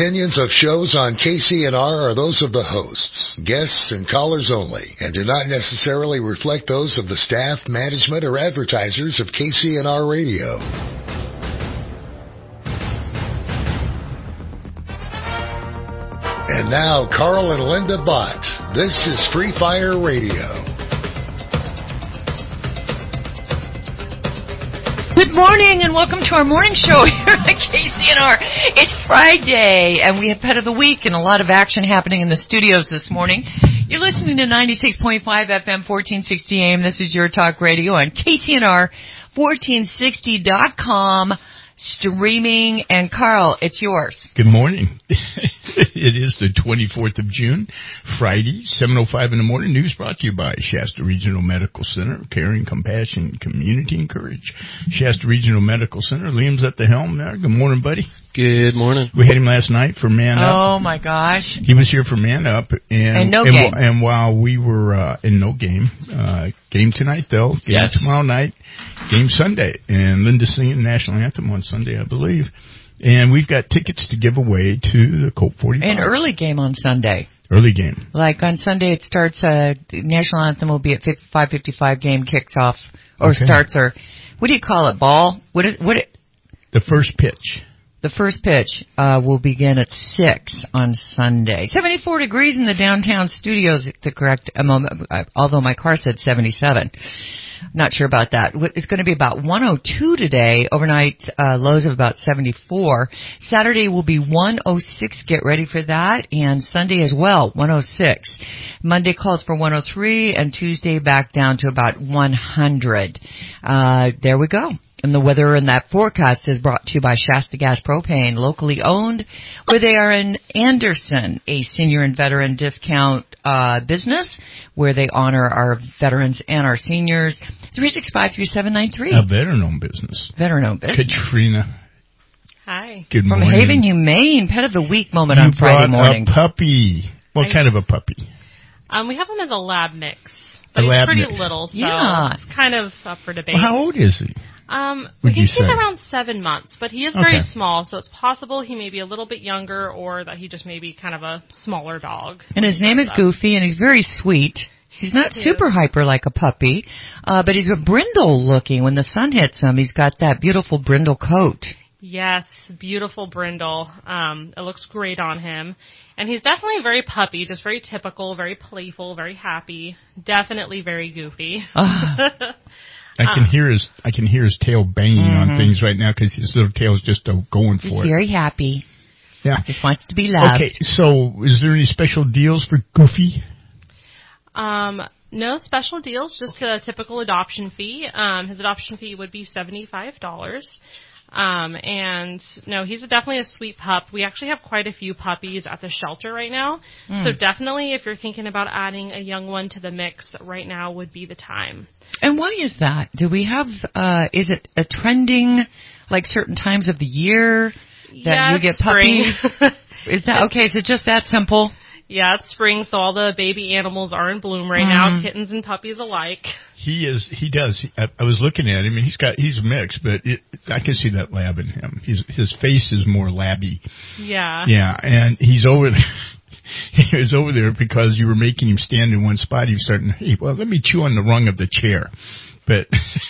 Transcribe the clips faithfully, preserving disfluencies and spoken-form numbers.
Opinions of shows on K C N R are those of the hosts, guests, and callers only, and do not necessarily reflect those of the staff, management, or advertisers of K C N R Radio. And now, Carl and Linda Bott. This is Free Fire Radio. Good morning and welcome to our morning show here at K C N R. It's Friday and we have Pet of the Week and a lot of action happening in the studios this morning. You're listening to ninety-six point five F M, fourteen sixty A M. This is your talk radio on K C N R, fourteen sixty dot com, streaming. And Carl, it's yours. Good morning. It is the twenty-fourth of June, Friday, seven oh five in the morning. News brought to you by Shasta Regional Medical Center, caring, compassion, community, and courage. Shasta Regional Medical Center. Liam's at the helm there. Good morning, buddy. Good morning. We had him last night for Man Up. Oh, my gosh. He was here for Man Up. And, and no and, game. And while we were uh, in no game, uh, game tonight, though, game yes. tomorrow night, game Sunday. And Linda's singing the National Anthem on Sunday, I believe. And we've got tickets to give away to the Colt forty-five. An early game on Sunday. Early game. Like on Sunday, it starts, uh, the National Anthem will be at five fifty-five, game kicks off, or okay. starts, or, what do you call it, ball? What is, what it? The first pitch. The first pitch, uh, will begin at six on Sunday. seventy-four degrees in the downtown studios, the correct, um, although my car said seventy-seven. Not sure about that. It's going to be about one oh two today. Overnight uh, lows of about seventy-four. Saturday will be one oh six. Get ready for that. And Sunday as well, one oh six. Monday calls for one oh three, and Tuesday back down to about one hundred. Uh, there we go. And the weather in that forecast is brought to you by Shasta Gas Propane, locally owned, where they are in Anderson, a senior and veteran discount uh business where they honor our veterans and our seniors. three six five, three seven nine three. A veteran-owned business. Veteran-owned business. Katrina. Hi. Good From morning. Haven Humane, Pet of the Week moment you on Friday morning. A puppy. What I, kind of a puppy? Um, we have him as a lab mix. But A he's lab pretty mix. little, so Yeah. it's kind of up for debate. Well, how old is he? Um, Would we you think he's say? around seven months, but he is very Okay. small, so it's possible he may be a little bit younger or that he just may be kind of a smaller dog. And his name is Goofy, and he's very sweet. He's not super hyper like a puppy, uh, but he's a brindle looking. When the sun hits him, he's got that beautiful brindle coat. Yes, beautiful brindle. Um, it looks great on him. And he's definitely very puppy, just very typical, very playful, very happy. Definitely very goofy. Uh. I can hear his I can hear his tail banging Mm-hmm. on things right now because his little tail's just uh, going for He's it. very happy. Yeah. Just wants to be loved. Okay, so is there any special deals for Goofy? Um, no special deals, just a typical adoption fee. Um, his adoption fee would be seventy-five dollars. Um, and no, he's definitely a sweet pup. We actually have quite a few puppies at the shelter right now. Mm. So definitely if you're thinking about adding a young one to the mix, right now would be the time. And why is that? Do we have, uh, is it a trending, like certain times of the year that yeah, you get spring. puppies? Is that, okay, is it just that simple? Yeah, it's spring, so all the baby animals are in bloom right mm. now, kittens and puppies alike. He is. He does. He, I, I was looking at him, and he's got. He's a mix, but it, I can see that lab in him. His his face is more labby. Yeah. Yeah, and he's over there. He was over there because you were making him stand in one spot. He was starting. Hey, well, let me chew on the rung of the chair, but.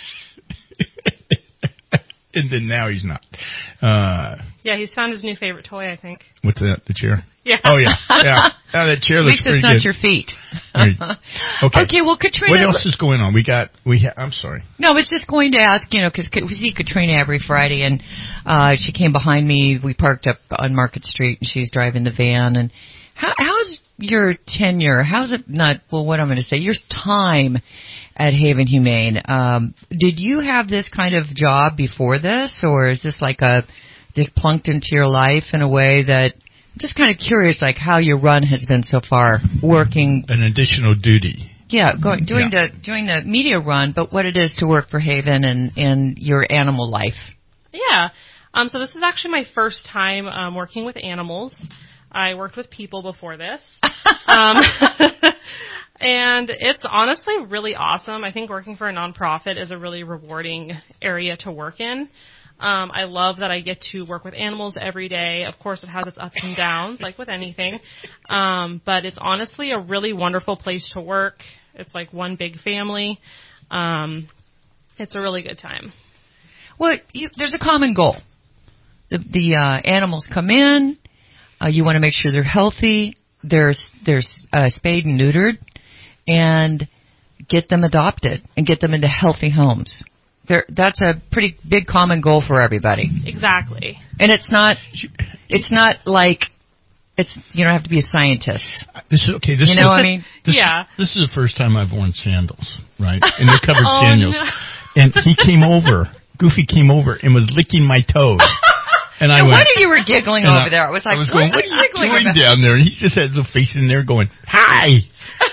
And then now he's not. Uh, yeah, he's found his new favorite toy, I think. What's that? The chair? Yeah. Oh, yeah. Yeah. Oh, that chair looks pretty good. At least it's not your feet. Right. Okay. Okay, well, Katrina. What else is going on? We got, we ha- I'm sorry. No, I was just going to ask, you know, because we see Katrina every Friday, and uh, she came behind me. We parked up on Market Street, and she's driving the van. And how, how's your tenure? How's it not, well, what I'm going to say, your time at Haven Humane. Um, did you have this kind of job before this, or is this like a, this plunked into your life in a way that, I'm just kind of curious, like how your run has been so far, working. An additional duty. Yeah, going, doing yeah. the, doing the media run, but what it is to work for Haven and, and your animal life. Yeah. Um, so this is actually my first time, um, working with animals. I worked with people before this. um, And it's honestly really awesome. I think working for a nonprofit is a really rewarding area to work in. Um, I love that I get to work with animals every day. Of course, it has its ups and downs, like with anything. Um, but it's honestly a really wonderful place to work. It's like one big family. Um, it's a really good time. Well, you, there's a common goal. The, the uh, animals come in. Uh, you want to make sure they're healthy. They're, they're uh, spayed and neutered. And get them adopted and get them into healthy homes. There, that's a pretty big common goal for everybody. Exactly. And it's not, it's not like, it's, you don't have to be a scientist. This is, okay, this you know is, what I mean? This, yeah. This is the first time I've worn sandals, right? And they're covered oh, sandals. No. And he came over, Goofy came over and was licking my toes. And I no went, wonder you were giggling over I, there. I was like, I was what, going, what are you doing about? down there? And he just had his face in there going, hi.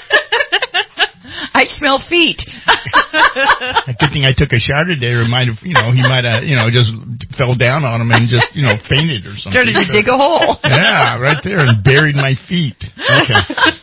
I smell feet. Good thing I took a shower today, or might have, you know, he might have, you know, just fell down on him and just, you know, fainted or something. Started to dig a hole. Yeah, right there, and buried my feet. Okay.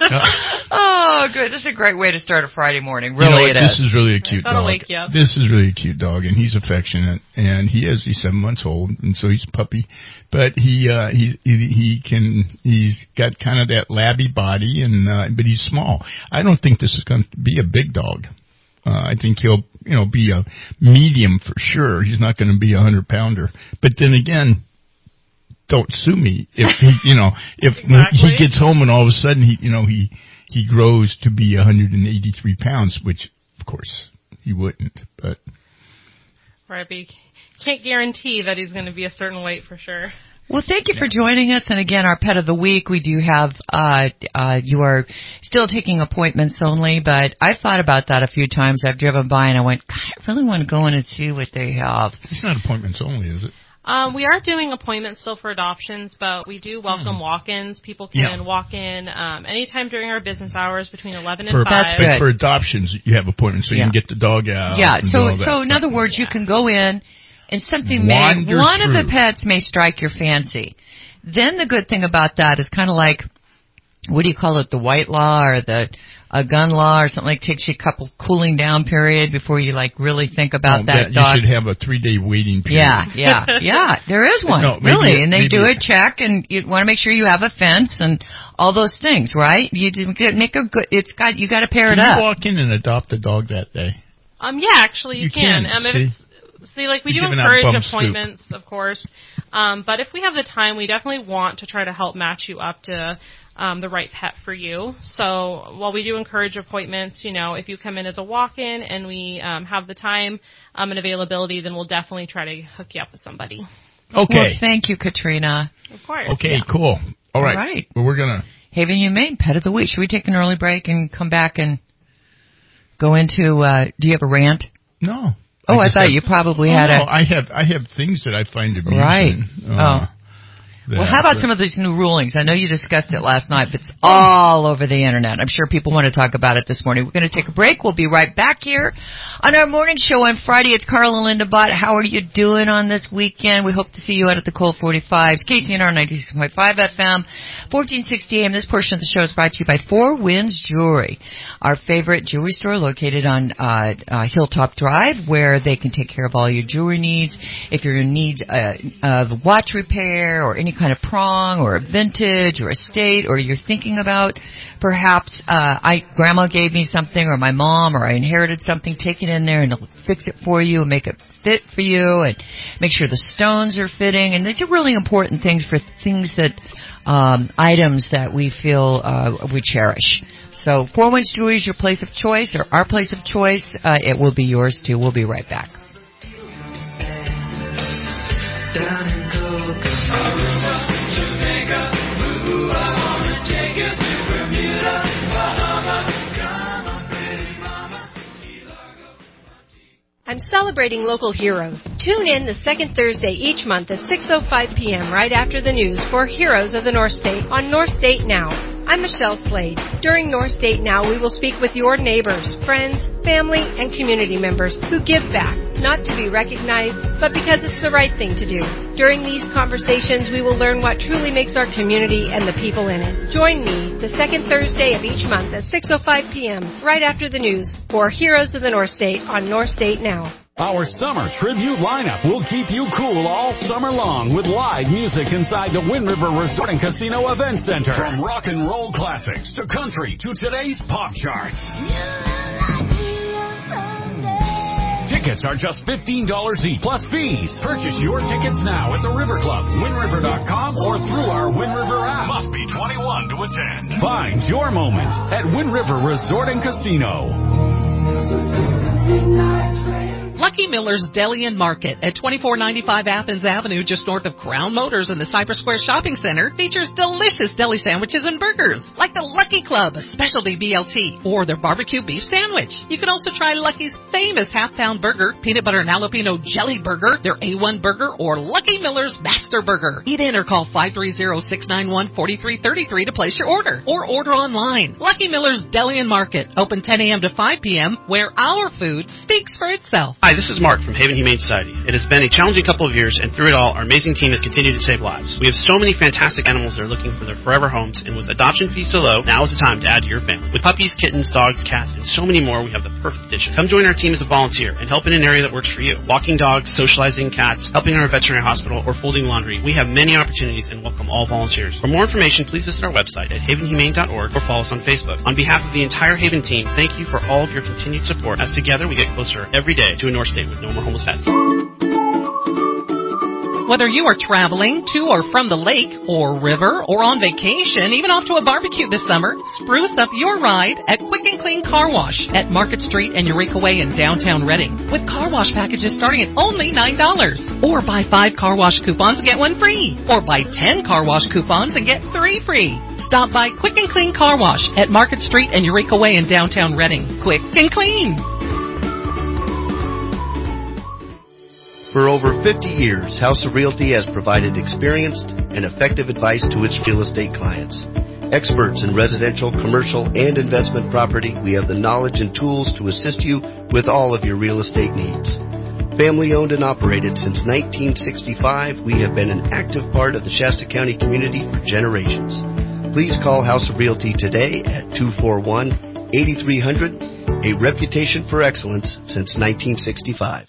Oh, good. This is a great way to start a Friday morning. Really, you know, it this is. is really a cute That'll dog. wake you up. This is really a cute dog, and he's affectionate, and he is, he's seven months old, and so he's a puppy, but he, uh, he, he, he can, he's got kind of that labby body, and, uh, but he's small. I don't think this is going to be a big dog. Uh, I think he'll, you know, be a medium for sure. He's not going to be a hundred pounder. But then again, don't sue me if he, you know, if exactly. he gets home and all of a sudden he, you know, he he grows to be one hundred eighty-three pounds, which of course he wouldn't. But right, but you can't guarantee that he's going to be a certain weight for sure. Well, thank you for joining us. And again, our pet of the week, we do have, uh, uh, you are still taking appointments only, but I've thought about that a few times. I've driven by and I went, God, I really want to go in and see what they have. It's not appointments only, is it? Um, we are doing appointments still for adoptions, but we do welcome hmm. walk-ins. People can yeah. walk in um, anytime during our business hours between eleven and for, five. But for adoptions, you have appointments so yeah. you can get the dog out. Yeah, so, so in stuff. other words, yeah. you can go in and something Wander may, one through. of the pets may strike your fancy. Then the good thing about that is kind of like, what do you call it, the white law or the a gun law or something like takes you a couple cooling down period before you like really think about oh, that, that dog. You should have a three day waiting period. Yeah, yeah, yeah. There is one, no, really, maybe, and they maybe. do a check, and you want to make sure you have a fence and all those things, right? You make a good. It's got you got to pair can it you up. Walk in and adopt a dog that day. Um, yeah, actually, you, you can. can. Um, if see? it's, See, like, we You're do giving encourage out appointments, of course. Um, but if we have the time, we definitely want to try to help match you up to um, the right pet for you. So while we do encourage appointments, you know, if you come in as a walk-in and we um, have the time um, and availability, then we'll definitely try to hook you up with somebody. Okay. Well, thank you, Katrina. Of course. Okay, yeah. cool. All right. All right. Well, we're going to... Haven Humane, Pet of the Week. Should we take an early break and come back and go into, uh, do you have a rant? No. Oh, I, I thought have, you probably oh, had no, a... I have I have things that I find amusing. Right. Uh, oh. Well, how about some of these new rulings? I know you discussed it last night, but it's all over the Internet. I'm sure people want to talk about it this morning. We're going to take a break. We'll be right back here on our morning show on Friday. It's Carl and Linda Bott. How are you doing on this weekend? We hope to see you out at the Colt forty-fives, K C N R ninety-six point five F M, fourteen sixty A M. This portion of the show is brought to you by Four Winds Jewelry, our favorite jewelry store located on uh, uh, Hilltop Drive, where they can take care of all your jewelry needs. If you're in need uh, of watch repair or any kind of prong or a vintage or a state, or you're thinking about perhaps uh, I grandma gave me something, or my mom, or I inherited something, take it in there and they'll fix it for you and make it fit for you and make sure the stones are fitting. And these are really important things for things that um, items that we feel uh, we cherish. So Four Winds Jewelry is your place of choice, or our place of choice. Uh, it will be yours too. We'll be right back. Down in Cocoa. I'm celebrating local heroes. Tune in the second Thursday each month at six oh five p.m. right after the news for Heroes of the North State on North State Now. I'm Michelle Slade. During North State Now, we will speak with your neighbors, friends, family, and community members who give back, not to be recognized, but because it's the right thing to do. During these conversations, we will learn what truly makes our community and the people in it. Join me the second Thursday of each month at six oh five p.m. right after the news for Heroes of the North State on North State Now. Our summer tribute lineup will keep you cool all summer long with live music inside the Wind River Resort and Casino Event Center. From rock and roll classics to country to today's pop charts. Tickets are just fifteen dollars each, plus fees. Purchase your tickets now at the River Club, wind river dot com, or through our Wind River app. Must be twenty-one to attend. Find your moment at Wind River Resort and Casino. Lucky Miller's Deli and Market at twenty-four ninety-five Athens Avenue, just north of Crown Motors in the Cypress Square Shopping Center, features delicious deli sandwiches and burgers, like the Lucky Club, a specialty B L T, or their barbecue beef sandwich. You can also try Lucky's famous half-pound burger, peanut butter and jalapeno jelly burger, their A one burger, or Lucky Miller's Master Burger. Eat in or call five three zero, six nine one, four three three three to place your order, or order online. Lucky Miller's Deli and Market, open ten a.m. to five p.m., where our food speaks for itself. Hi, this is Mark from Haven Humane Society. It has been a challenging couple of years, and through it all, our amazing team has continued to save lives. We have so many fantastic animals that are looking for their forever homes, and with adoption fees so low, now is the time to add to your family. With puppies, kittens, dogs, cats, and so many more, we have the perfect addition. Come join our team as a volunteer and help in an area that works for you. Walking dogs, socializing cats, helping in our veterinary hospital, or folding laundry. We have many opportunities and welcome all volunteers. For more information, please visit our website at haven humane dot org or follow us on Facebook. On behalf of the entire Haven team, thank you for all of your continued support, as together we get closer every day to a North State with no more homeless pets. Whether you are traveling to or from the lake or river or on vacation, even off to a barbecue this summer, spruce up your ride at Quick and Clean Car Wash at Market Street and Eureka Way in downtown Reading, with car wash packages starting at only nine dollars. Or buy five car wash coupons and get one free. Or buy ten car wash coupons and get three free. Stop by Quick and Clean Car Wash at Market Street and Eureka Way in downtown Reading. Quick and clean. For over fifty years, House of Realty has provided experienced and effective advice to its real estate clients. Experts in residential, commercial, and investment property, we have the knowledge and tools to assist you with all of your real estate needs. Family owned and operated since nineteen sixty-five, we have been an active part of the Shasta County community for generations. Please call House of Realty today at two four one, eight three zero zero, a reputation for excellence since nineteen sixty-five.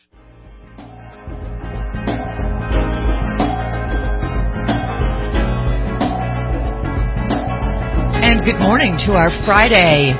And good morning to our Friday.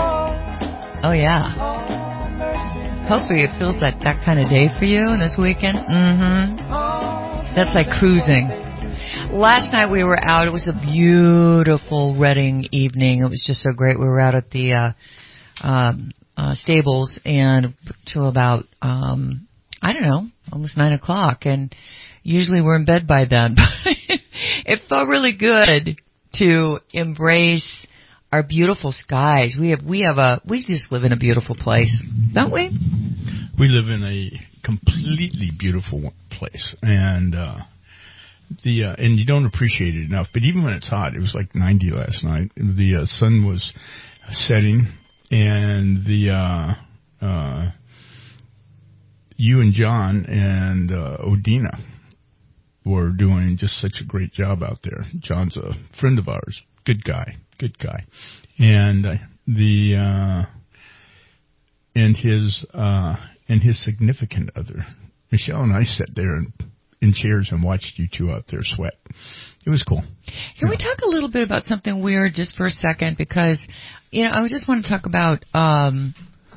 Oh, yeah. Hopefully it feels like that kind of day for you this weekend. Mm-hmm. That's like cruising. Last night we were out. It was a beautiful Reading evening. It was just so great. We were out at the uh, um, uh, stables and till about, um, I don't know, almost nine o'clock. And usually we're in bed by then. But it felt really good to embrace our beautiful skies. We have, we have a, we just live in a beautiful place, don't we? We live in a completely beautiful place, and uh, the uh, and you don't appreciate it enough. But even when it's hot, it was like ninety last night. The uh, sun was setting, and the uh, uh, you and John and uh, Odina were doing just such a great job out there. John's a friend of ours, good guy, good guy, and uh, the uh, and his uh, and his significant other, Michelle, and I sat there in, in chairs and watched you two out there sweat. It was cool. Can yeah. we talk a little bit about something weird just for a second? Because you know, I just want to talk about um,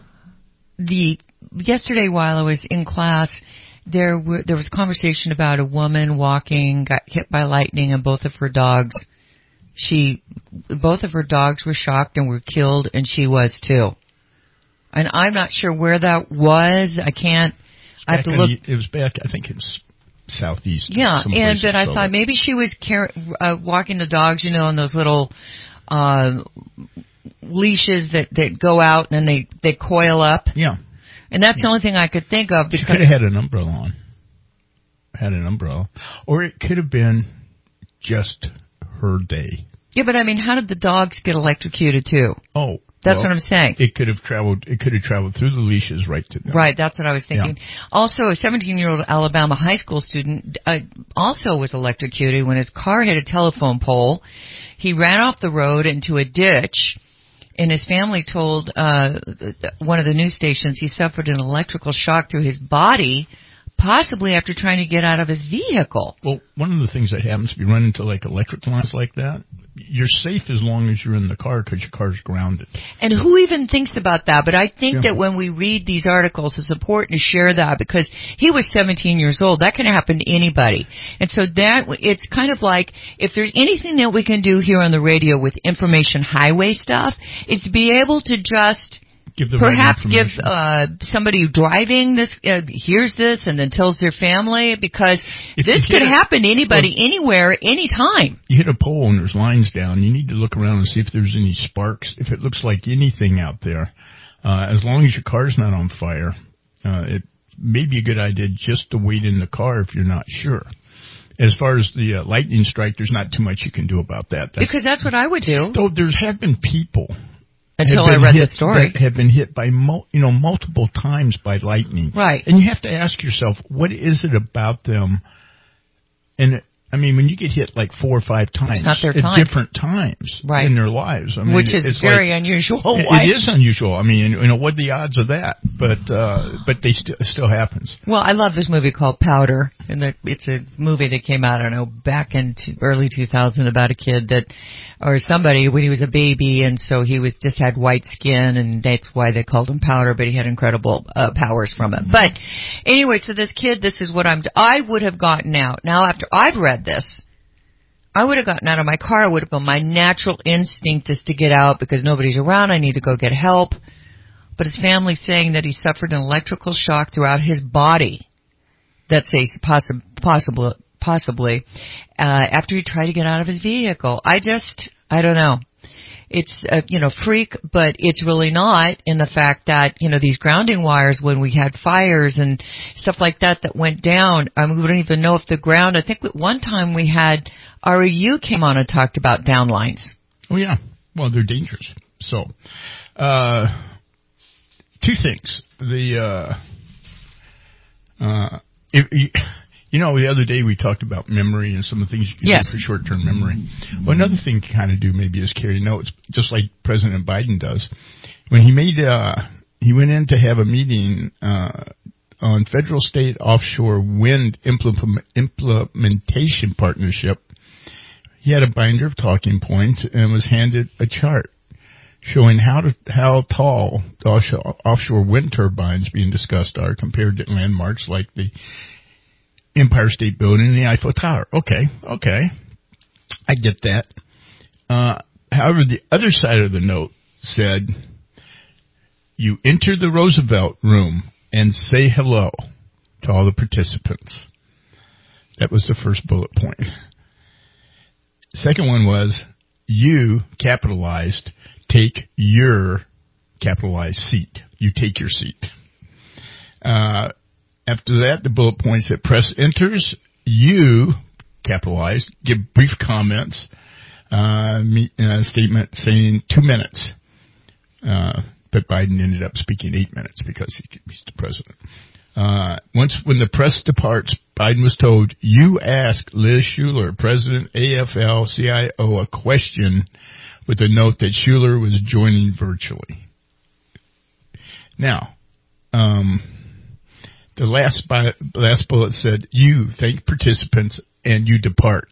the yesterday while I was in class. There were, there was conversation about a woman walking, got hit by lightning, and both of her dogs, she, both of her dogs were shocked and were killed, and she was too. And I'm not sure where that was. I can't, I have to look. The, it was back, I think it's southeast. Yeah, and but I thought maybe she was car- uh, walking the dogs, you know, on those little, uh, leashes that, that go out and then they, they coil up. Yeah. And that's the only thing I could think of. Because she could have had an umbrella on. Had an umbrella. Or it could have been just her day. Yeah, but I mean, how did the dogs get electrocuted too? Oh. That's well, what I'm saying. It could have traveled, it could have traveled through the leashes right to them. Right, that's what I was thinking. Yeah. Also, a seventeen-year-old Alabama high school student uh, also was electrocuted when his car hit a telephone pole. He ran off the road into a ditch and his family told uh one of the news stations he suffered an electrical shock through his body, possibly after trying to get out of his vehicle. Well, one of the things that happens if you run into like electric lines like that, you're safe as long as you're in the car because your car's grounded. And who even thinks about that? But I think Yeah. that when we read these articles, it's important to share that because he was seventeen years old. That can happen to anybody. And so that, it's kind of like, if there's anything that we can do here on the radio with information highway stuff, is to be able to just Give the perhaps right give information. uh somebody driving this uh, hears this and then tells their family, because If this you could hit a- happen to anybody, anywhere, anytime. You hit a pole and there's lines down. You need to look around and see if there's any sparks. If it looks like anything out there, uh, as long as your car's not on fire, uh, it may be a good idea just to wait in the car if you're not sure. As far as the uh, lightning strike, there's not too much you can do about that. That's, Because that's what I would do. though there have been people Until have I been read hit, the story. that have been hit by mul- you know multiple times by lightning. Right. And you have to ask yourself, what is it about them? And I mean, when you get hit like four or five times not their at time. different times Right. in their lives, I mean, Which is it's very like, unusual. It, Why? it is unusual. I mean, you know, what are the odds of that? But uh, but they st- it still happens. Well, I love this movie called Powder, and the, it's a movie that came out, I don't know, back in t- early two thousand about a kid that, or somebody when he was a baby, and so he was just had white skin, and that's why they called him Powder, but he had incredible uh, powers from it. But anyway, so this kid, this is what I'm, I would have gotten out. Now, after I've read this, I would have gotten out of my car. It would have been my natural instinct is to get out because nobody's around. I need to go get help. But his family's saying that he suffered an electrical shock throughout his body. That's a possi- possible, possibly, uh, after he tried to get out of his vehicle. I just, I don't know. It's, uh, you know, freak, but it's really not in the fact that, you know, these grounding wires, when we had fires and stuff like that that went down, I mean, we don't even know if the ground, I think at one time we had, R E U came on and talked about downlines. Oh yeah, well they're dangerous. So, uh, two things. The uh, uh, if, you know, the other day we talked about memory and some of the things you can Yes. do for short-term memory. Well, another thing to kind of do maybe is carry notes, just like President Biden does. When he made, uh, he went in to have a meeting uh, on federal state offshore wind implement, implementation partnership. He had a binder of talking points and was handed a chart showing how to, how tall the offshore, offshore wind turbines being discussed are compared to landmarks like the Empire State Building and the Eiffel Tower. Okay, okay. I get that. Uh, however, the other side of the note said, you enter the Roosevelt room and say hello to all the participants. That was the first bullet point. Second one was, you, capitalized, take your capitalized seat. You take your seat. Uh, after that, the bullet point said, press enters, you, capitalized, give brief comments, uh, me, uh statement saying two minutes. Uh, but Biden ended up speaking eight minutes because he, he's the president. Uh, once when the press departs, Biden was told, you ask Liz Shuler, President A F L C I O, a question with a note that Shuler was joining virtually. Now, um, the last, last bullet said, you thank participants and you depart.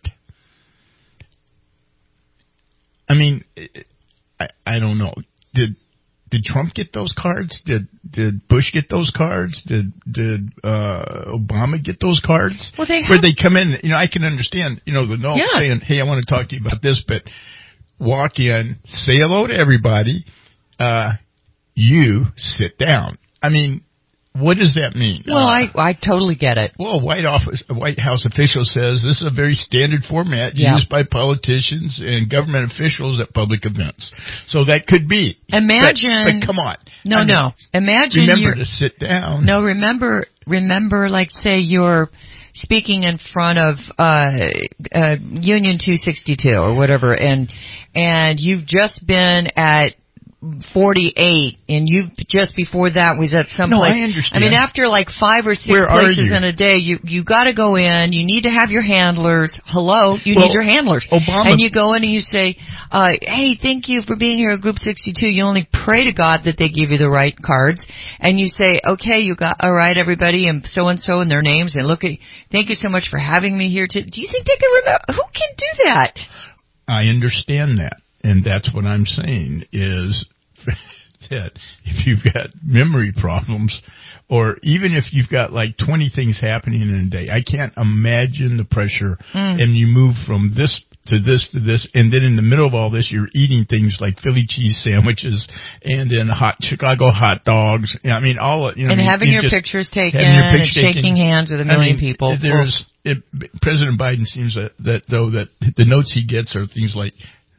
I mean, I, I don't know. Did Did Trump get those cards? Did did Bush get those cards? Did did uh, Obama get those cards? Well, they have. Where they come in, you know, I can understand, you know, the note Yeah. saying, "Hey, I want to talk to you about this," but walk in, say hello to everybody, uh, you sit down. I mean, what does that mean? Well, uh, I I totally get it. Well, a White Office, a White House official says this is a very standard format Yeah. used by politicians and government officials at public events. So that could be. Imagine. But, but come on. No, I mean, no. Imagine remember you're, to sit down. No, remember, remember, like, say you're speaking in front of uh, uh Union two sixty-two or whatever, and and you've just been at forty-eight, and you just before that was at some No, place. I understand. I mean, after like five or six Where are places you? in a day, you you got to go in. You need to have your handlers. Hello, you Well, need your handlers. Obama- and you go in and you say, uh, "Hey, thank you for being here at Group sixty-two." You only pray to God that they give you the right cards, and you say, "Okay, you got all right, everybody, and so and so and their names, and look at. Thank you so much for having me here." To, do you think they can remember? Who can do that? I understand that, and that's what I'm saying is that if you've got memory problems, or even if you've got like twenty things happening in a day, I can't imagine the pressure, Mm. and you move from this to this to this, and then in the middle of all this, you're eating things like Philly cheese sandwiches and then hot Chicago hot dogs. I mean, all you know, and I mean, having you your just, pictures taken having your and picture shaking taken. hands with a I million mean, people. There's it, President Biden seems that, that though that the notes he gets are things like,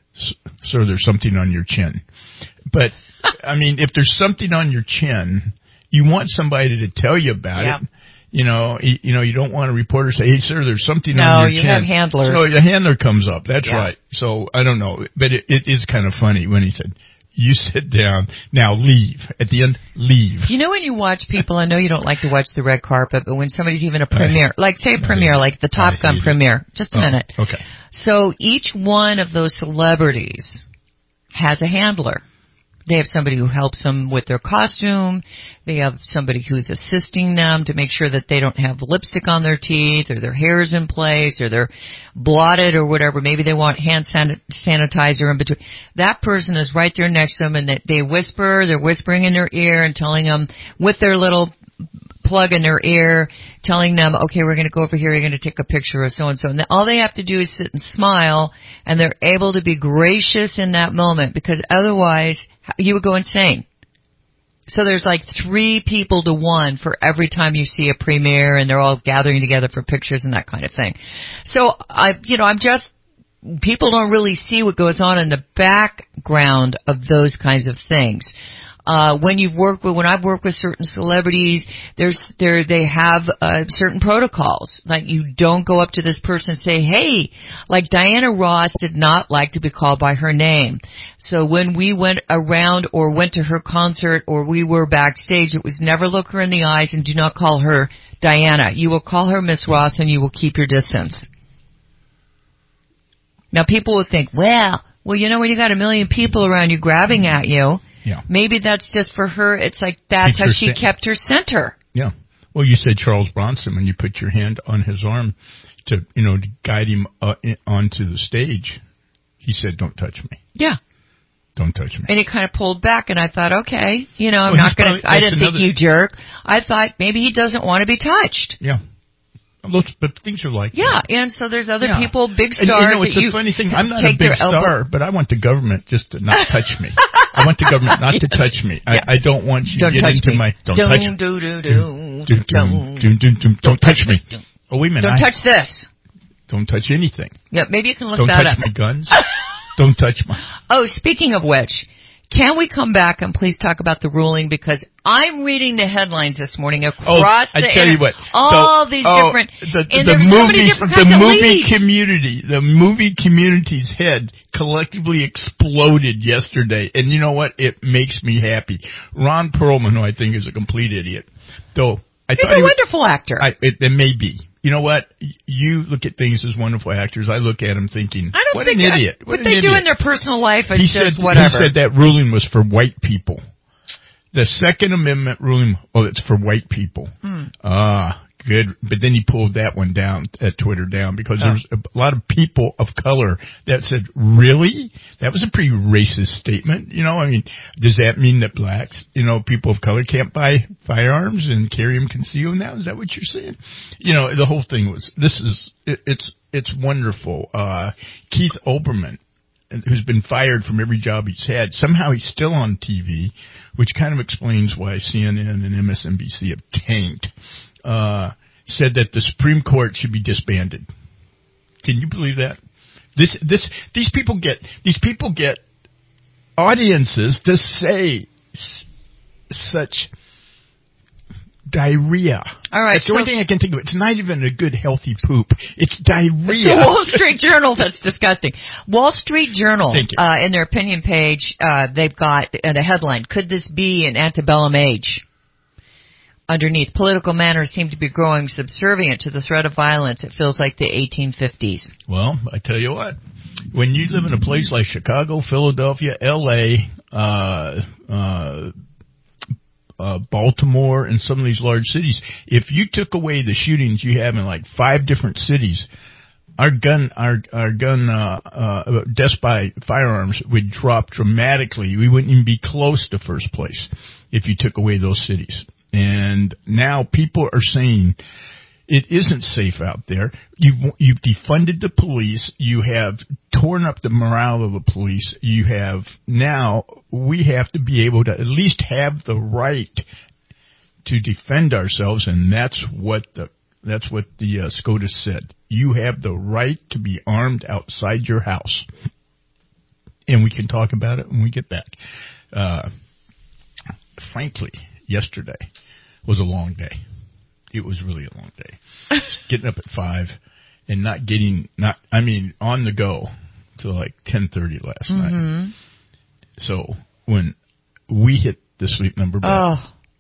"Sir, there's something on your chin." But I mean, if there's something on your chin, you want somebody to tell you about Yeah. it. You know, you, you know, you don't want a reporter to say, "Hey, sir, there's something No, on your you chin." have handlers. So the handler comes up. That's Yeah. right. So I don't know, but it, it is kind of funny when he said, "You sit down now, leave." At the end, leave. You know when you watch people, I know you don't like to watch the red carpet, but when somebody's even a premiere, like say a premiere, like the Top I Gun hate it. premiere, just a Oh, minute. okay. So each one of those celebrities has a handler. They have somebody who helps them with their costume. They have somebody who's assisting them to make sure that they don't have lipstick on their teeth or their hair is in place or they're blotted or whatever. Maybe they want hand san- sanitizer in between. That person is right there next to them and they, they whisper, they're whispering in their ear and telling them with their little plug in their ear, telling them, okay, we're going to go over here, you're going to take a picture of so-and-so. And all they have to do is sit and smile, and they're able to be gracious in that moment, because otherwise you would go insane. So there's like three people to one for every time you see a premiere, and they're all gathering together for pictures and that kind of thing. So, I, you know, I'm just, people don't really see what goes on in the background of those kinds of things. Uh, when you've worked with, when I've worked with certain celebrities, there's, there, they have, uh, certain protocols. Like you don't go up to this person and say, hey, like Diana Ross did not like to be called by her name. So when we went around or went to her concert or we were backstage, it was never look her in the eyes and do not call her Diana. You will call her Miss Ross and you will keep your distance. Now people would think, well, well, you know, when you got a million people around you grabbing at you, yeah. maybe that's just for her. It's like that's how she cent- kept her center. Yeah. Well, you said Charles Bronson when you put your hand on his arm to, you know, to guide him uh, in, onto the stage. He said, "Don't touch me." Yeah. Don't touch me. And he kind of pulled back, and I thought, okay, you know, I'm Well, not going to. I didn't another, think you jerk. I thought maybe he doesn't want to be touched. Yeah. Look, but things are like yeah, that. and so there's other yeah. people, big stars. And, you know, it's that a you funny thing. I'm not take a big their star, elbow. but I want the government just to not touch me. I want the government not to touch me. I, I don't want you don't to get touch into me. my. Don't do, touch me. Do, do, do, do, do, do, do, do, Don't touch me. Oh, wait a minute. Don't I, touch this. Don't touch anything. Yeah, maybe you can look don't that touch up. my guns. Don't touch my. Oh, speaking of which, can we come back and please talk about the ruling? Because I'm reading the headlines this morning across oh, I the tell you what, all so, these oh, different, the, and the there's so movie, many different the kinds of movie leads. community, the movie community's head collectively exploded yesterday, and you know what? It makes me happy. Ron Perlman, who I think is a complete idiot, though I he's thought a he wonderful was, actor. I, it, it may be. You know what? You look at things as wonderful actors. I look at him thinking, I don't what think an I, idiot. What, What they an do idiot. in their personal life is he just said, whatever. He said that ruling was for white people. The Second Amendment ruling, oh, it's for white people. Hmm. Ah, good. But then he pulled that one down, at Twitter down, because oh. there was a lot of people of color that said, really? That was a pretty racist statement. You know, I mean, does that mean that blacks, you know, people of color can't buy firearms and carry them concealed now? Is that what you're saying? You know, the whole thing was, this is, it, it's, it's wonderful. Uh, Keith Olbermann, who's been fired from every job he's had, somehow he's still on T V, which kind of explains why C N N and M S N B C have tanked, uh, said that the Supreme Court should be disbanded. Can you believe that? This, this, these people get, these people get audiences to say s- such diarrhea. All right. That's the so, only thing I can think of. It's not even a good, healthy poop. It's diarrhea. The Wall Street Journal, that's disgusting. Wall Street Journal, uh, in their opinion page, uh, they've got uh, the headline, could this be an antebellum age? Underneath, political manners seem to be growing subservient to the threat of violence. It feels like the eighteen fifties. Well, I tell you what, when you live in a place like Chicago, Philadelphia, L A, uh, uh, uh, Baltimore, and some of these large cities, if you took away the shootings you have in like five different cities, our gun, our, our gun, uh, uh, deaths by firearms would drop dramatically. We wouldn't even be close to first place if you took away those cities. And now people are saying it isn't safe out there. You've, you've defunded the police. You have torn up the morale of the police. You have now, we have to be able to at least have the right to defend ourselves. And that's what the, that's what the uh, SCOTUS said. You have the right to be armed outside your house. And we can talk about it when we get back. Uh, frankly, yesterday was a long day. It was really a long day. Getting up at five and not getting, not, I mean, on the go till like ten thirty last mm-hmm. night. So when we hit the Sleep Number bed, oh.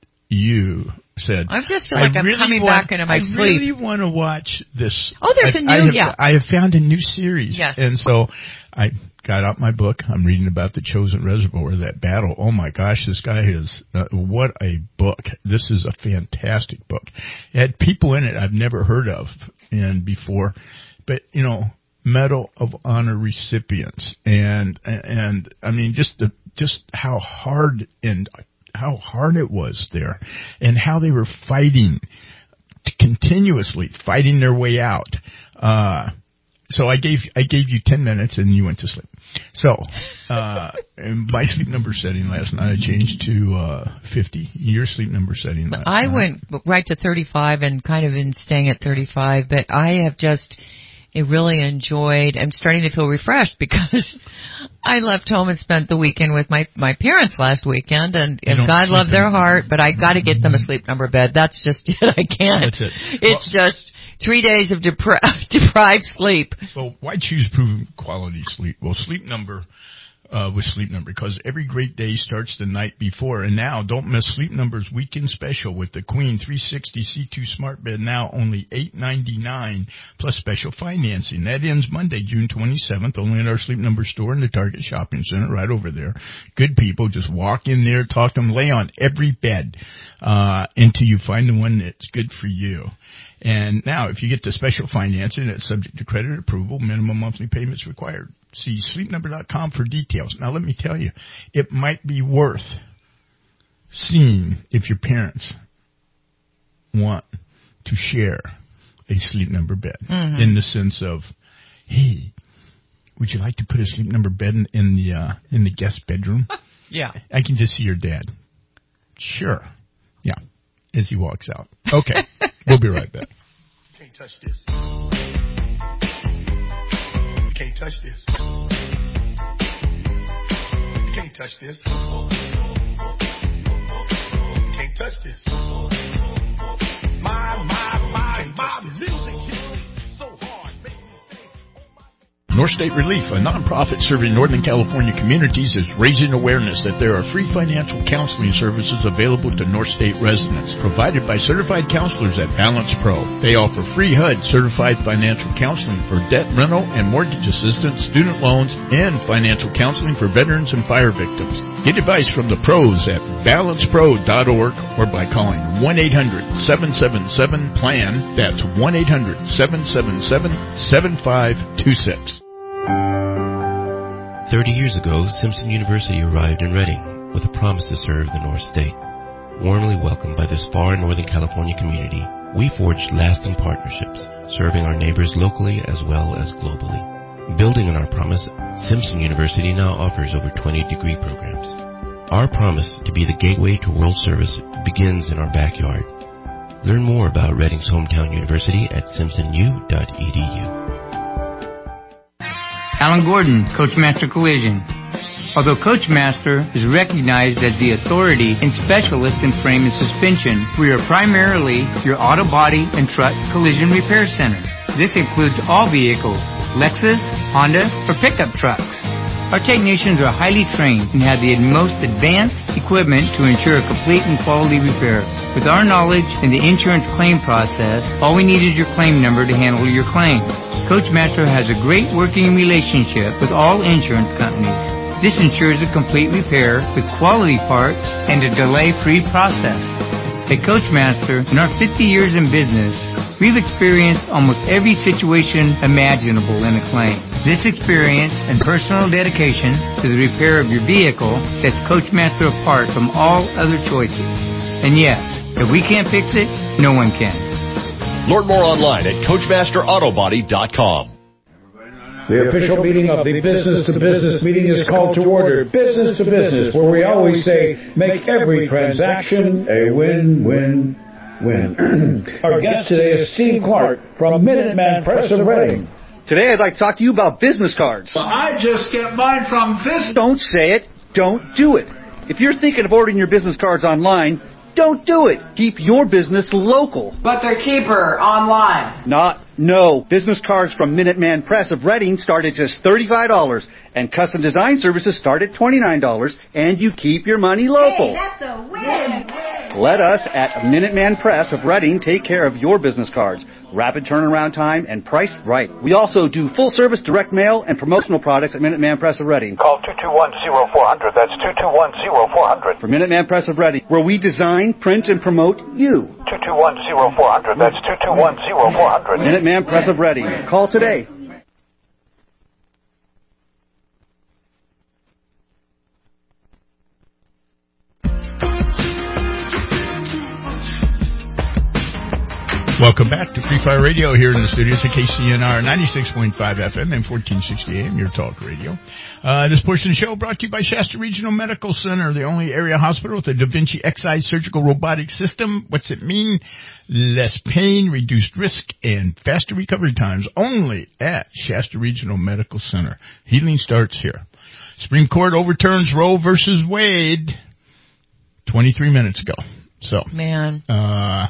you said, I just feel like I I'm really coming want, back into my I sleep. I really want to watch this. Oh, there's I, a new, I have, yeah. I have found a new series. Yes. And so I got out my book. I'm reading about the Chosin Reservoir, that battle. Oh my gosh, this guy is, uh, what a book. This is a fantastic book. It had people in it I've never heard of and before, but you know, Medal of Honor recipients and, and I mean, just the, just how hard and how hard it was there and how they were fighting, continuously fighting their way out. Uh, So I gave I gave you ten minutes and you went to sleep. So uh, my sleep number setting last night I changed to uh, fifty. Your sleep number setting last I night. went right to thirty-five and kind of been staying at thirty-five, but I have just it really enjoyed. I'm starting to feel refreshed because I left home and spent the weekend with my my parents last weekend, and, and God love their heart, but I got to get them a sleep number bed. That's just it. I can't. That's it. It's Well, just. Three days of depri- deprived sleep. Well, why choose proven quality sleep? Well, Sleep Number uh, with Sleep Number, because every great day starts the night before. And now, don't miss Sleep Number's weekend special with the Queen three sixty C two Smart Bed, now only eight ninety-nine plus special financing. That ends Monday, June twenty-seventh, only at our Sleep Number store in the Target Shopping Center, right over there. Good people, just walk in there, talk to them, lay on every bed uh, until you find the one that's good for you. And now, if you get the special financing, it's subject to credit approval, minimum monthly payments required. See sleep number dot com for details. Now, let me tell you, it might be worth seeing if your parents want to share a Sleep Number bed, mm-hmm. in the sense of, hey, would you like to put a Sleep Number bed in, in the uh, in the guest bedroom? Yeah, I can just see your dad. Sure, yeah, as he walks out. Okay, we'll be right back. Can't touch this. You can't touch this. You can't touch this. You can't touch this. My, my, my, my music hits me so hard, make me say, oh my. North State Relief, a nonprofit serving Northern California communities, is raising awareness that there are free financial counseling services available to North State residents, provided by certified counselors at Balance Pro. They offer free H U D certified financial counseling for debt rental and mortgage assistance, student loans, and financial counseling for veterans and fire victims. Get advice from the pros at balance pro dot org or by calling one eight hundred seven seven seven PLAN. That's one eight hundred seven seven seven seven five two six. Thirty years ago, Simpson University arrived in Redding with a promise to serve the North State. Warmly welcomed by this far Northern California community, we forged lasting partnerships, serving our neighbors locally as well as globally. Building on our promise, Simpson University now offers over twenty degree programs. Our promise to be the gateway to world service begins in our backyard. Learn more about Redding's hometown university at simpson u dot e d u. Alan Gordon, Coach Master Collision. Although Coachmaster is recognized as the authority and specialist in frame and suspension, we are primarily your auto body and truck collision repair center. This includes all vehicles, Lexus, Honda, or pickup trucks. Our technicians are highly trained and have the most advanced equipment to ensure a complete and quality repair. With our knowledge in the insurance claim process, all we need is your claim number to handle your claim. Coachmaster has a great working relationship with all insurance companies. This ensures a complete repair with quality parts and a delay-free process. At Coachmaster, in our fifty years in business, we've experienced almost every situation imaginable in a claim. This experience and personal dedication to the repair of your vehicle sets Coachmaster apart from all other choices. And yes, if we can't fix it, no one can. Learn more online at Coachmaster Auto Body dot com. The official meeting of the Business to Business meeting is called to order. Business to Business, where we always say, make every transaction a win-win-win. Our guest today is Steve Clark from Minuteman Press of Reading. Today I'd like to talk to you about business cards. Well, I just get mine from this. Don't say it. Don't do it. If you're thinking of ordering your business cards online, don't do it. Keep your business local. But they're cheaper online. Not, no. Business cards from Minuteman Press of Reading start at just thirty-five dollars, and custom design services start at twenty-nine dollars, and you keep your money local. Hey, that's a win. Let us at Minuteman Press of Reading take care of your business cards. Rapid turnaround time and priced right. We also do full-service direct mail and promotional products at Minuteman Press of Reading. Call two two one, zero four zero zero. That's two two one, zero four zero zero. For Minuteman Press of Reading, where we design, print, and promote you. two two one, zero four zero zero. That's two two one, zero four zero zero. Minuteman Press of Reading. Call today. Welcome back to Free Fire Radio here in the studios at K C N R ninety-six point five F M and fourteen sixty A M, your talk radio. Uh, this portion of the show brought to you by Shasta Regional Medical Center, the only area hospital with a Da Vinci X I surgical robotic system. What's it mean? Less pain, reduced risk, and faster recovery times only at Shasta Regional Medical Center. Healing starts here. Supreme Court overturns Roe versus Wade twenty-three minutes ago. So, man. Uh,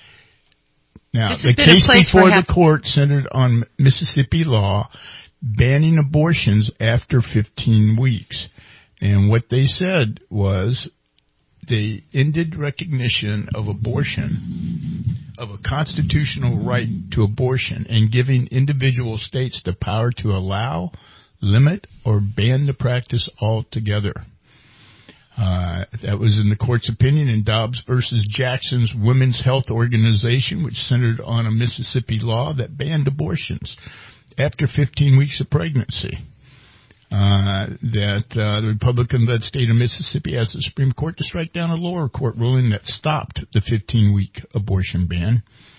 Now, the case before the court centered on Mississippi law banning abortions after fifteen weeks. And what they said was they ended recognition of abortion, of a constitutional right to abortion, and giving individual states the power to allow, limit, or ban the practice altogether. Uh, that was in the court's opinion in Dobbs versus Jackson's Women's Health Organization, which centered on a Mississippi law that banned abortions after fifteen weeks of pregnancy. Uh, that uh, the Republican-led state of Mississippi asked the Supreme Court to strike down a lower court ruling that stopped the fifteen-week abortion ban.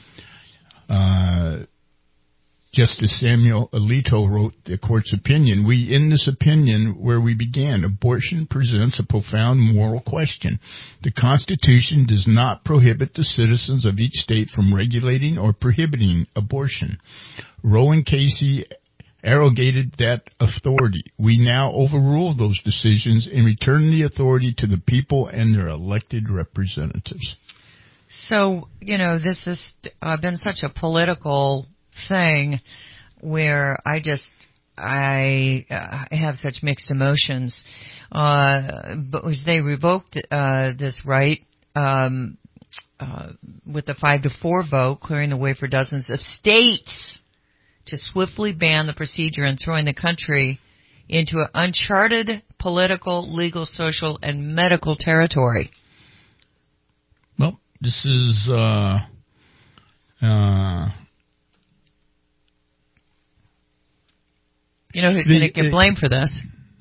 Uh, Justice Samuel Alito wrote the court's opinion. We end this opinion where we began. Abortion presents a profound moral question. The Constitution does not prohibit the citizens of each state from regulating or prohibiting abortion. Roe and Casey arrogated that authority. We now overrule those decisions and return the authority to the people and their elected representatives. So, you know, this has uh, been such a political thing where I just I uh, have such mixed emotions. Uh, but as they revoked uh, this right um, uh, with the five to four vote, clearing the way for dozens of states to swiftly ban the procedure and throwing the country into an uncharted political, legal, social, and medical territory. Well, this is uh, uh, you know who's going to get blamed for this?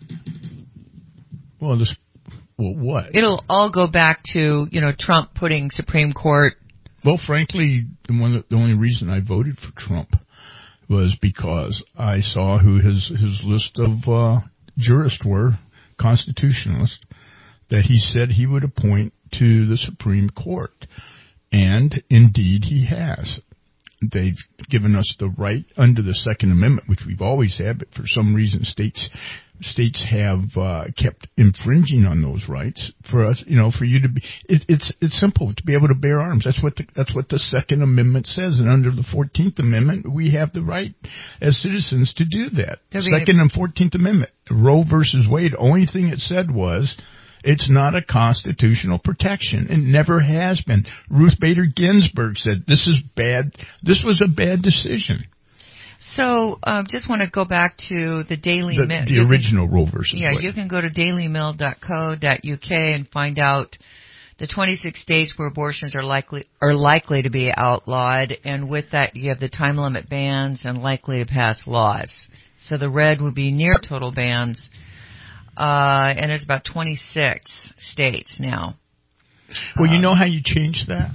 Well, this, well, what? It'll all go back to, you know, Trump putting Supreme Court. Well, frankly, the one, the only reason I voted for Trump was because I saw who his his list of uh, jurists were, constitutionalists, that he said he would appoint to the Supreme Court, and indeed he has. they've given us the right under the Second Amendment, which we've always had, but for some reason states states have uh, kept infringing on those rights. For us, you know, for you to be, it, it's it's simple to be able to bear arms. That's what the, that's what the Second Amendment says, and under the Fourteenth Amendment, we have the right as citizens to do that. Second and Fourteenth Amendment, Roe versus Wade. Only thing it said was, it's not a constitutional protection. It never has been. Ruth Bader Ginsburg said this is bad. This was a bad decision. So, um, just want to go back to the Daily The, Mail. the original Roe versus Yeah, Wade. you can go to daily mail dot co dot U K and find out the twenty-six states where abortions are likely are likely to be outlawed, and with that you have the time limit bans and likely to pass laws. So the red would be near total bans. Uh, and there's about twenty-six states now. Well, you know how you change that?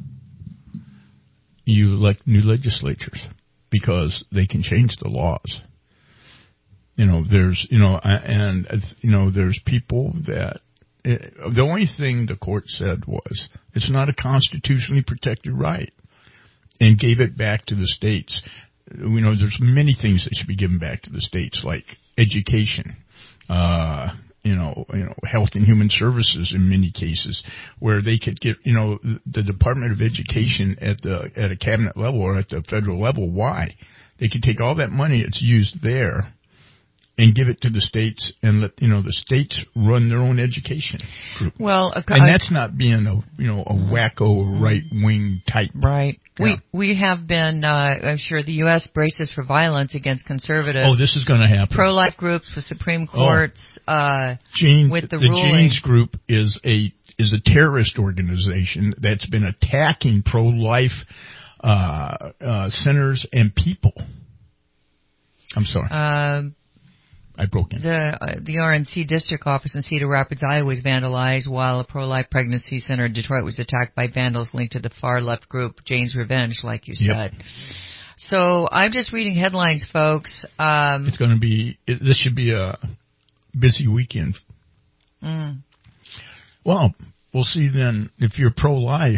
You elect new legislatures because they can change the laws. You know, there's, you know, and, you know, there's people that, the only thing the court said was it's not a constitutionally protected right and gave it back to the states. You know, there's many things that should be given back to the states, like education. Uh, you know, you know, health and human services in many cases, where they could get, you know, the Department of Education at the at a cabinet level or at the federal level. Why? They could take all that money that's used there and give it to the states and let, you know, the states run their own education group. Well, uh, and that's not being a, you know, a wacko right wing type. Right. Yeah. We we have been, uh, I'm sure the U S braces for violence against conservatives. Oh, this is going to happen. Pro-life groups with Supreme Courts, oh. uh, Janes, with the, the ruling. Janes Group is a, is a terrorist organization that's been attacking pro-life, uh, uh, centers and people. I'm sorry. Um, I broke in. The uh, the R N C district office in Cedar Rapids, Iowa was vandalized, while a pro-life pregnancy center in Detroit was attacked by vandals linked to the far-left group Jane's Revenge, like you said. Yep. So I'm just reading headlines, folks. Um, it's going to be, it, this should be a busy weekend. Mm. Well, we'll see then. If you're pro-life,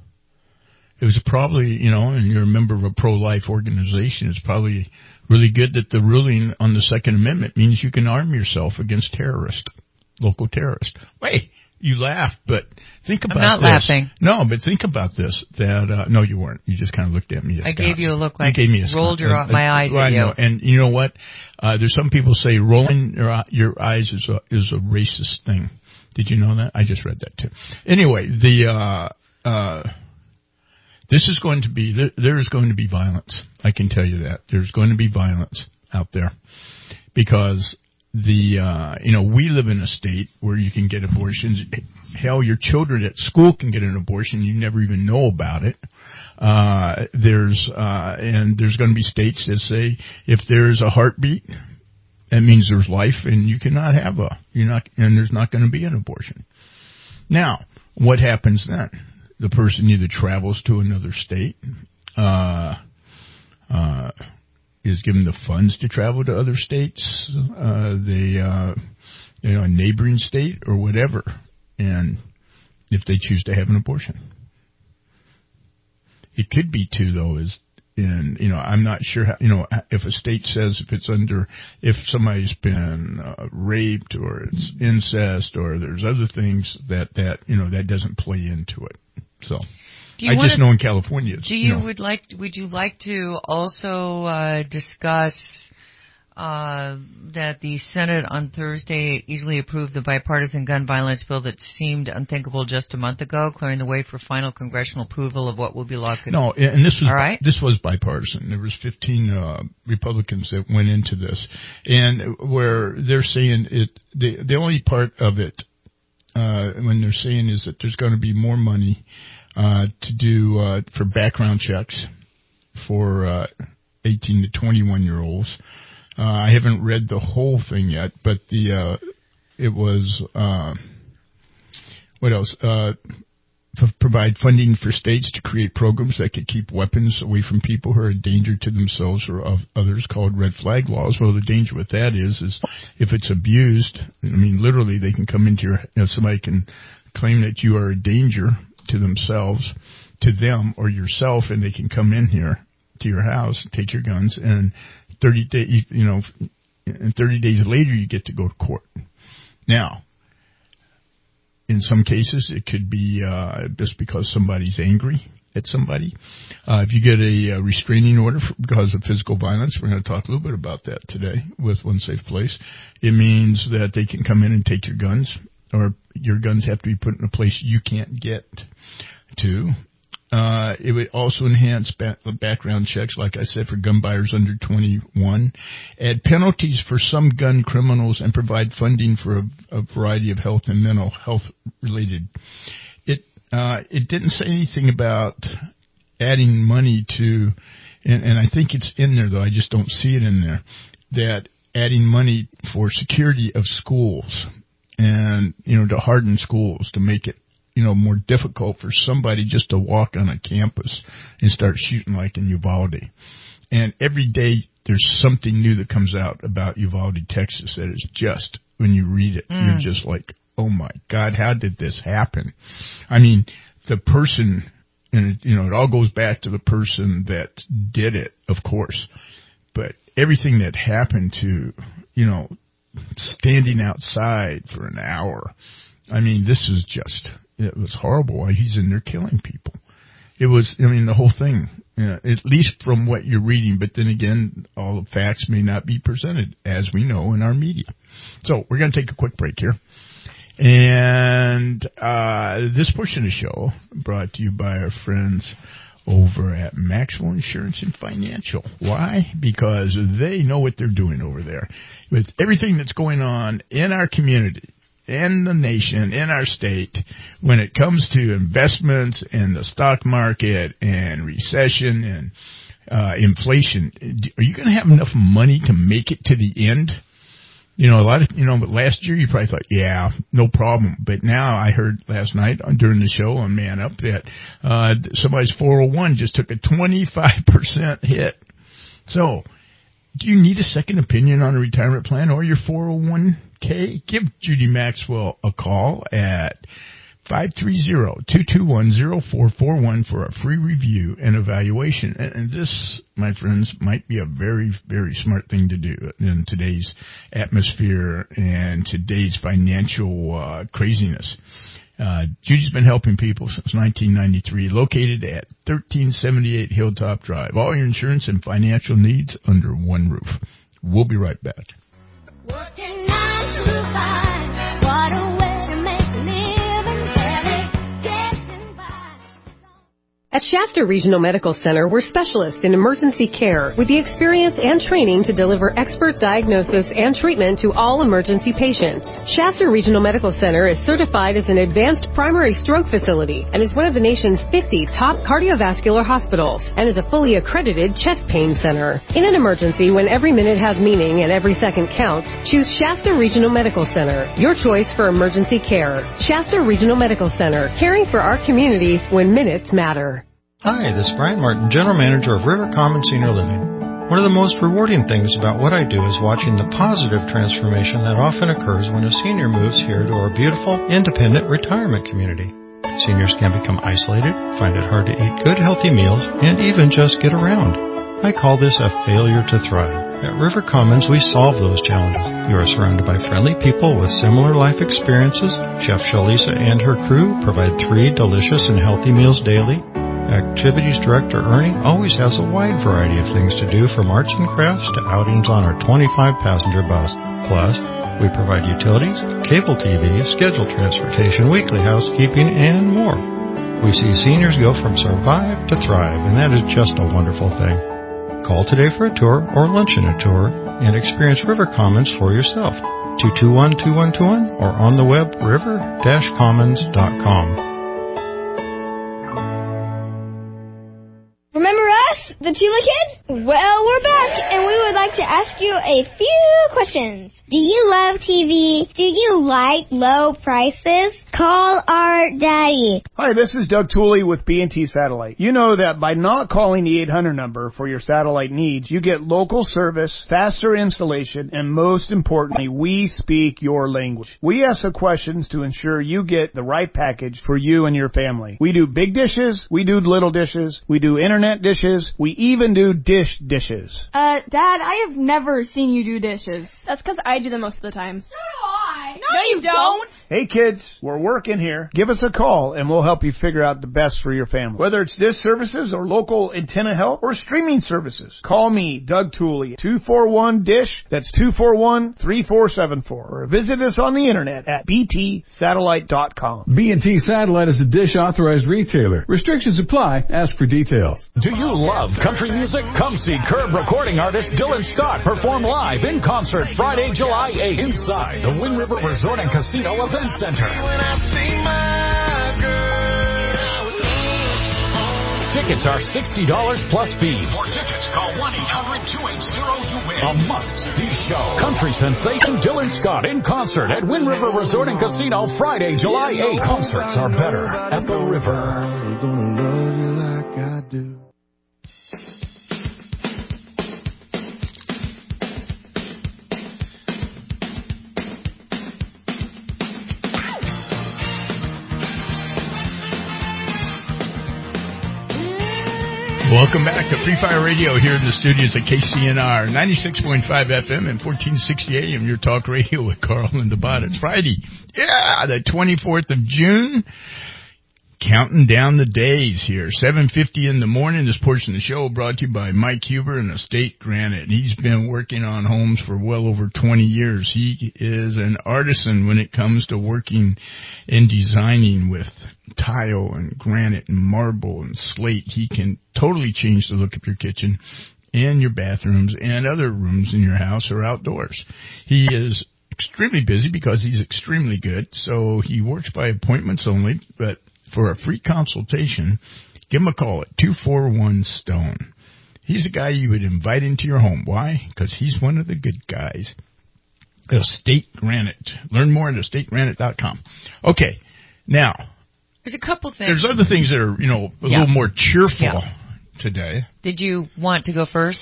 it was probably, you know, and you're a member of a pro-life organization, it's probably really good that the ruling on the Second Amendment means you can arm yourself against terrorists, local terrorists. Wait, you laughed, but think about this. I'm not this. laughing. No, but think about this. That uh, no, you weren't. You just kind of looked at me. I gave you a look like you gave me a rolled your, uh, my eyes well, at you. I know. And you know what? Uh, there's some people say rolling your, your eyes is a is a racist thing. Did you know that? I just read that too. Anyway, the. Uh, uh, This is going to be, there is going to be violence. I can tell you that. There's going to be violence out there because the, uh, you know, we live in a state where you can get abortions. Hell, your children at school can get an abortion. You never even know about it. Uh, there's, uh, and there's going to be states that say if there's a heartbeat, that means there's life and you cannot have a, you're not, and there's not going to be an abortion. Now, what happens then? The person either travels to another state, uh, uh, is given the funds to travel to other states, uh, they, uh, you know, a neighboring state or whatever, and if they choose to have an abortion. It could be too, though, is, and, you know, I'm not sure how, you know, if a state says if it's under, if somebody's been uh, raped or it's incest or there's other things that, that, you know, that doesn't play into it. So I just know in California. It's, do you, you know, would like would you like to also uh, discuss uh, that the Senate on Thursday easily approved the bipartisan gun violence bill that seemed unthinkable just a month ago, clearing the way for final congressional approval of what will be law? No, and this was all right? this was bipartisan. There was fifteen uh, Republicans that went into this, and where they're saying it, the the only part of it. Uh, when they're saying is that there's going to be more money uh, to do uh, for background checks for uh, eighteen to twenty-one year olds. Uh, I haven't read the whole thing yet, but the uh, it was uh, what else? Uh, to provide funding for states to create programs that could keep weapons away from people who are a danger to themselves or of others, called red flag laws. Well, the danger with that is, is if it's abused, I mean, literally they can come into your, you know, somebody can claim that you are a danger to themselves, to them or yourself, and they can come in here to your house, take your guns, and thirty days, you know, and thirty days later you get to go to court. Now, in some cases, it could be uh, just because somebody's angry at somebody. Uh, if you get a, a restraining order for, because of physical violence, we're going to talk a little bit about that today with One Safe Place. It means that they can come in and take your guns, or your guns have to be put in a place you can't get to. Uh, it would also enhance ba- background checks, like I said, for gun buyers under twenty-one, add penalties for some gun criminals, and provide funding for a, a variety of health and mental health related. It uh, it didn't say anything about adding money to, and, and I think it's in there though, I just don't see it in there, that adding money for security of schools and, you know, to harden schools, to make it, you know, more difficult for somebody just to walk on a campus and start shooting like in Uvalde. And every day there's something new that comes out about Uvalde, Texas that is just, when you read it, mm. you're just like, oh my God, how did this happen? I mean, the person, and it, you know, it all goes back to the person that did it, of course. But everything that happened to, you know, standing outside for an hour, I mean, this is just, it was horrible why he's in there killing people. It was, I mean, the whole thing, you know, at least from what you're reading, but then again, all the facts may not be presented, as we know, in our media. So we're going to take a quick break here. And uh this portion of the show brought to you by our friends over at Maxwell Insurance and Financial. Why? Because they know what they're doing over there. With everything that's going on in our community, in the nation, in our state, when it comes to investments and the stock market and recession and uh inflation, are you going to have enough money to make it to the end? You know, a lot of, you know, but last year you probably thought, yeah, no problem. But now I heard last night during the show on Man Up that uh somebody's four oh one just took a twenty-five percent hit. So, do you need a second opinion on a retirement plan or your four oh one k? Give Judy Maxwell a call at five three zero, two two one, zero four four one for a free review and evaluation. And, and this, my friends, might be a very, very smart thing to do in today's atmosphere and today's financial uh, craziness. Uh, Judy's been helping people since nineteen ninety-three, located at thirteen seventy-eight Hilltop Drive. All your insurance and financial needs under one roof. We'll be right back. Working nine to five, what a way to make a living, barely getting by. At Shasta Regional Medical Center, we're specialists in emergency care with the experience and training to deliver expert diagnosis and treatment to all emergency patients. Shasta Regional Medical Center is certified as an advanced primary stroke facility and is one of the nation's fifty top cardiovascular hospitals and is a fully accredited chest pain center. In an emergency, when every minute has meaning and every second counts, choose Shasta Regional Medical Center, your choice for emergency care. Shasta Regional Medical Center, caring for our community when minutes matter. Hi, this is Brian Martin, General Manager of River Common Senior Living. One of the most rewarding things about what I do is watching the positive transformation that often occurs when a senior moves here to our beautiful, independent retirement community. Seniors can become isolated, find it hard to eat good, healthy meals, and even just get around. I call this a failure to thrive. At River Commons, we solve those challenges. You are surrounded by friendly people with similar life experiences. Chef Shalisa and her crew provide three delicious and healthy meals daily. Activities Director Ernie always has a wide variety of things to do, from arts and crafts to outings on our twenty-five passenger bus. Plus, we provide utilities, cable T V, scheduled transportation, weekly housekeeping, and more. We see seniors go from survive to thrive, and that is just a wonderful thing. Call today for a tour or lunch and a tour and experience River Commons for yourself. two two one, two one two one or on the web river dash commons dot com. Remember us, the Tula Kids? Well, we're back, and we would like to to ask you a few questions. Do you love T V? Do you like low prices? Call our daddy. Hi, this is Doug Tooley with B and T Satellite. You know that by not calling the eight hundred number for your satellite needs, you get local service, faster installation, and most importantly, we speak your language. We ask the questions to ensure you get the right package for you and your family. We do big dishes, we do little dishes, we do internet dishes, we even do dish dishes. Uh, Dad, I have never seen you do dishes. That's because I do them most of the time. So do I. No, no you don't. Hey kids, we're working here. Give us a call and we'll help you figure out the best for your family. Whether it's dish services or local antenna help or streaming services, call me, Doug Tooley, two four one DISH. That's two four one, three four seven four. Or visit us on the internet at b t satellite dot com. B and T Satellite is a Dish authorized retailer. Restrictions apply. Ask for details. Do you love country music? Come see Curb recording artist Dylan Scott perform live in concert Friday, July eighth inside the Wind River Resort and Casino Event Center. Tickets are sixty dollars plus fees. For tickets, call one eight hundred two eight zero U W I N. A must-see show. Country sensation Dylan Scott in concert at Wind River Resort and Casino Friday, July eighth. Concerts are better at the river. Gonna love you like I do. Welcome back to Free Fire Radio here in the studios at K C N R, ninety-six point five F M and fourteen sixty A M, your talk radio with Carl and the Bot. It's Friday. Yeah, the twenty-fourth of June. Counting down the days here. seven fifty in the morning. This portion of the show brought to you by Mike Huber and Estate Granite. He's been working on homes for well over twenty years. He is an artisan when it comes to working and designing with tile and granite and marble and slate. He can totally change the look of your kitchen and your bathrooms and other rooms in your house or outdoors. He is extremely busy because he's extremely good, so he works by appointments only, but for a free consultation, give him a call at two four one STONE. He's a guy you would invite into your home. Why? Because he's one of the good guys. Estate Granite. Learn more at estate granite dot com. Okay, now, there's a couple things. There's other things that are, you know, a yeah. little more cheerful yeah. today. Did you want to go first?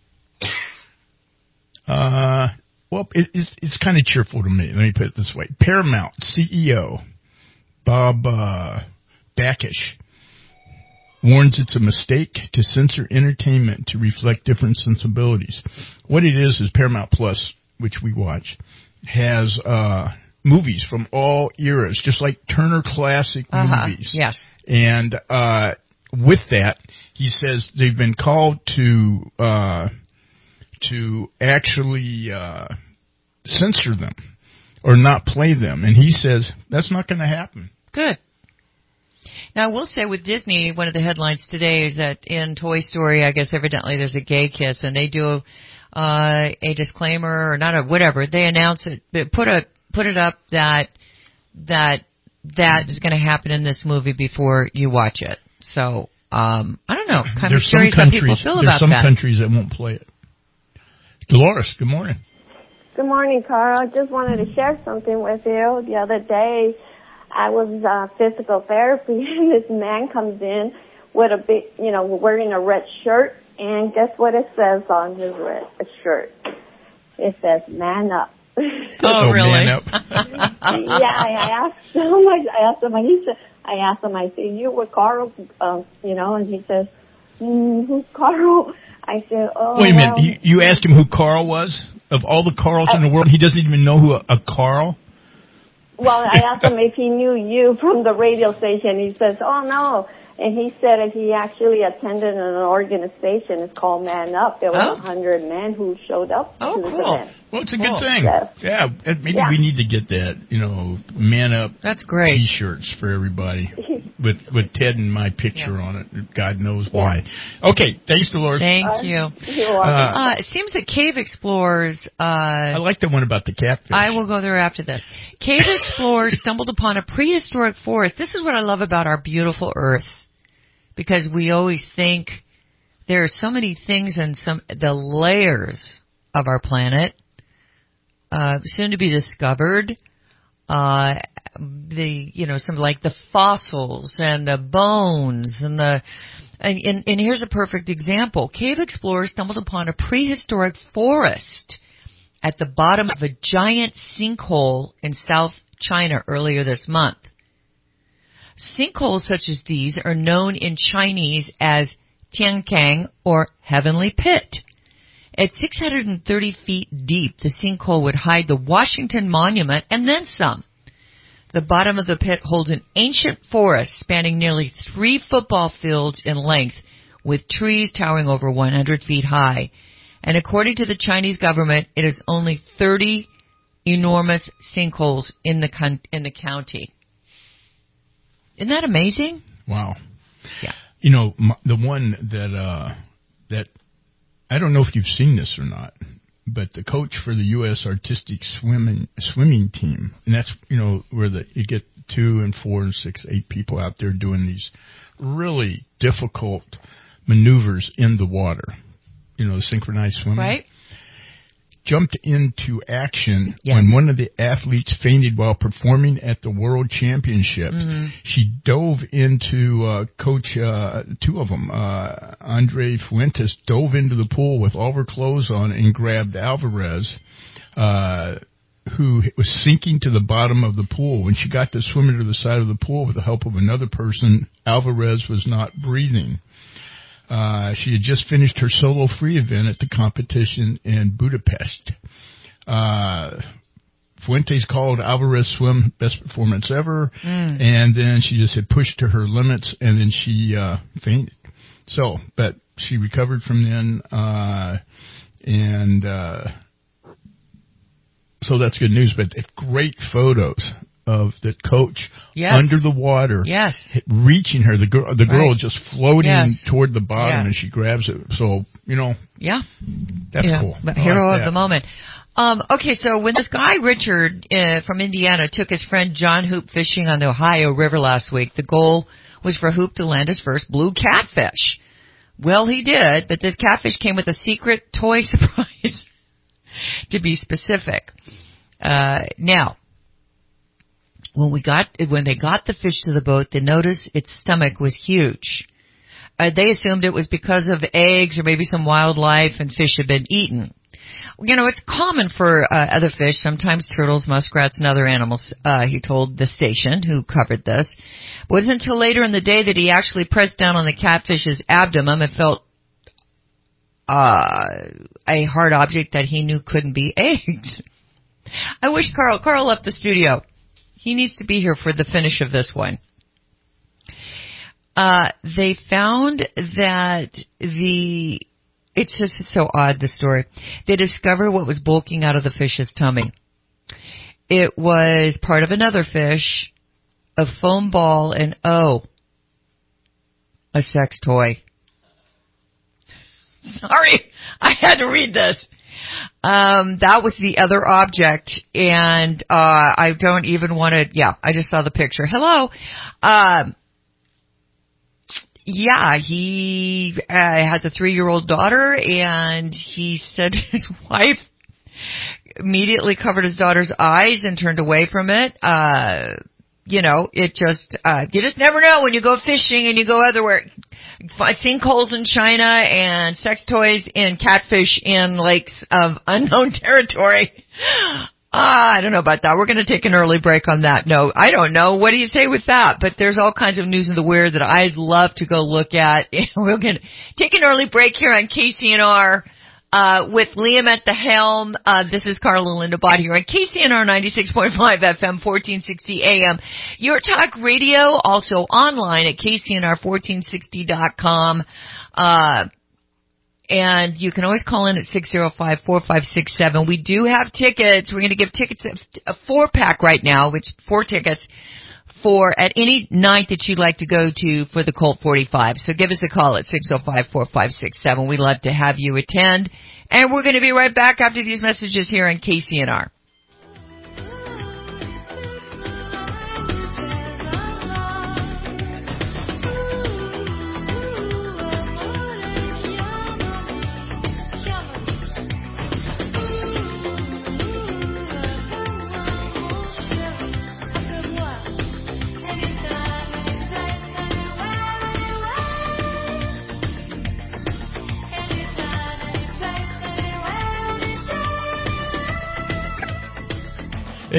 Uh, well, it, it's, it's kind of cheerful to me. Let me put it this way. Paramount C E O Bob uh, Bakish warns it's a mistake to censor entertainment to reflect different sensibilities. What it is is Paramount Plus, which we watch, has uh, movies from all eras, just like Turner Classic uh-huh. Movies. Yes. And uh, with that, he says they've been called to uh, to actually uh, censor them or not play them. And he says that's not going to happen. Good. Now, I will say with Disney, one of the headlines today is that in Toy Story, I guess evidently there's a gay kiss, and they do uh, a disclaimer or not a whatever. They announce it, they put a put it up that that that is going to happen in this movie before you watch it. So um, I don't know. Kind of curious how people feel about that. There's some countries that won't play it. Dolores, good morning. Good morning, Carl. I just wanted to share something with you. The other day, I was uh, physical therapy, and this man comes in with a big, you know, wearing a red shirt, and guess what it says on his red shirt? It says, "Man up." Oh, really? Man up. Yeah, I asked him. I asked him, and he said, I asked him, I said, "You were Carl, um, you know?" And he says, mm, "Who's Carl?" I said, "Oh." Wait a well. minute. You, you asked him who Carl was? Of all the Carls I, in the world, he doesn't even know who a, a Carl? Well, I asked him if he knew you from the radio station. He says, "Oh, no." And he said that he actually attended an organization. It's called Man Up. There was a oh. hundred men who showed up oh, to this cool. event. Well, it's a cool. good thing. Yes. Yeah, maybe yeah. we need to get that, you know, Man Up That's great. T-shirts for everybody with with Ted and my picture yeah. on it. God knows yeah. why. Okay, thanks, Dolores. Thank uh, you. You're welcome. Uh, it seems that Cave Explorers... Uh, I like the one about the catfish. I will go there after this. Cave Explorers stumbled upon a prehistoric forest. This is what I love about our beautiful Earth. Because we always think there are so many things and some the layers of our planet, uh, soon to be discovered. Uh, the, you know, some like the fossils and the bones and the, and, and, and here's a perfect example. Cave explorers stumbled upon a prehistoric forest at the bottom of a giant sinkhole in South China earlier this month. Sinkholes such as these are known in Chinese as Tiankang or Heavenly Pit. At six hundred thirty feet deep, the sinkhole would hide the Washington Monument and then some. The bottom of the pit holds an ancient forest spanning nearly three football fields in length, with trees towering over one hundred feet high. And according to the Chinese government, it is only thirty enormous sinkholes in the con- in the county. Isn't that amazing? Wow. Yeah. You know, m- the one that uh, that I don't know if you've seen this or not, but the coach for the U S artistic swimming swimming team, and that's, you know, where the you get two and four and six, eight people out there doing these really difficult maneuvers in the water. You know, the synchronized swimming. Right. Jumped into action yes. when one of the athletes fainted while performing at the World Championship. Mm-hmm. She dove into uh, coach, uh, two of them, uh, Andre Fuentes, dove into the pool with all her clothes on and grabbed Alvarez, uh, who was sinking to the bottom of the pool. When she got the swimmer to the side of the pool with the help of another person, Alvarez was not breathing. Uh, she had just finished her solo free event at the competition in Budapest. Uh, Fuentes called Alvarez swim best performance ever, mm. and then she just had pushed to her limits, and then she uh, fainted. So, but she recovered from then, uh, and uh, so that's good news. But great photos of the coach yes. under the water, yes, reaching her, the girl, the girl right. just floating yes. toward the bottom, yes. and she grabs it. So, you know, yeah, that's yeah. cool. But I hero like of the moment. Um, okay, so when this guy Richard uh, from Indiana took his friend John Hoop fishing on the Ohio River last week, the goal was for Hoop to land his first blue catfish. Well, he did, but this catfish came with a secret toy surprise, to be specific. Uh, now. When we got, when they got the fish to the boat, they noticed its stomach was huge. Uh, they assumed it was because of eggs or maybe some wildlife and fish had been eaten. You know, it's common for uh, other fish, sometimes turtles, muskrats, and other animals, uh, he told the station who covered this. It wasn't until later in the day that he actually pressed down on the catfish's abdomen and felt uh, a hard object that he knew couldn't be eggs. I wish Carl, Carl left the studio. He needs to be here for the finish of this one. Uh, they found that the, it's just so odd, the story. They discovered what was bulking out of the fish's tummy. It was part of another fish, a foam ball, and oh, a sex toy. Sorry, I had to read this. Um, that was the other object, and uh, I don't even want to, yeah, I just saw the picture. Hello. Um, yeah, he uh, has a three-year-old daughter, and he said his wife immediately covered his daughter's eyes and turned away from it. Uh, you know, it just, uh, you just never know when you go fishing and you go otherwhere. Sinkholes in China and sex toys and catfish in lakes of unknown territory. Ah, I don't know about that. We're going to take an early break on that. No, I don't know. What do you say with that? But there's all kinds of news in the weird that I'd love to go look at. We're going to take an early break here on K C N R. Uh, with Liam at the helm. Uh, this is Carla Linda Bott here on K C N R ninety-six point five F M, fourteen sixty A M. Your talk radio, also online at K C N R fourteen sixty dot com. Uh, and you can always call in at six oh five, four five six seven. We do have tickets. We're going to give tickets, a four pack right now, which four tickets for at any night that you'd like to go to for the Colt forty-five. So give us a call at six oh five, four five six seven. We'd love to have you attend. And we're going to be right back after these messages here on K C N R.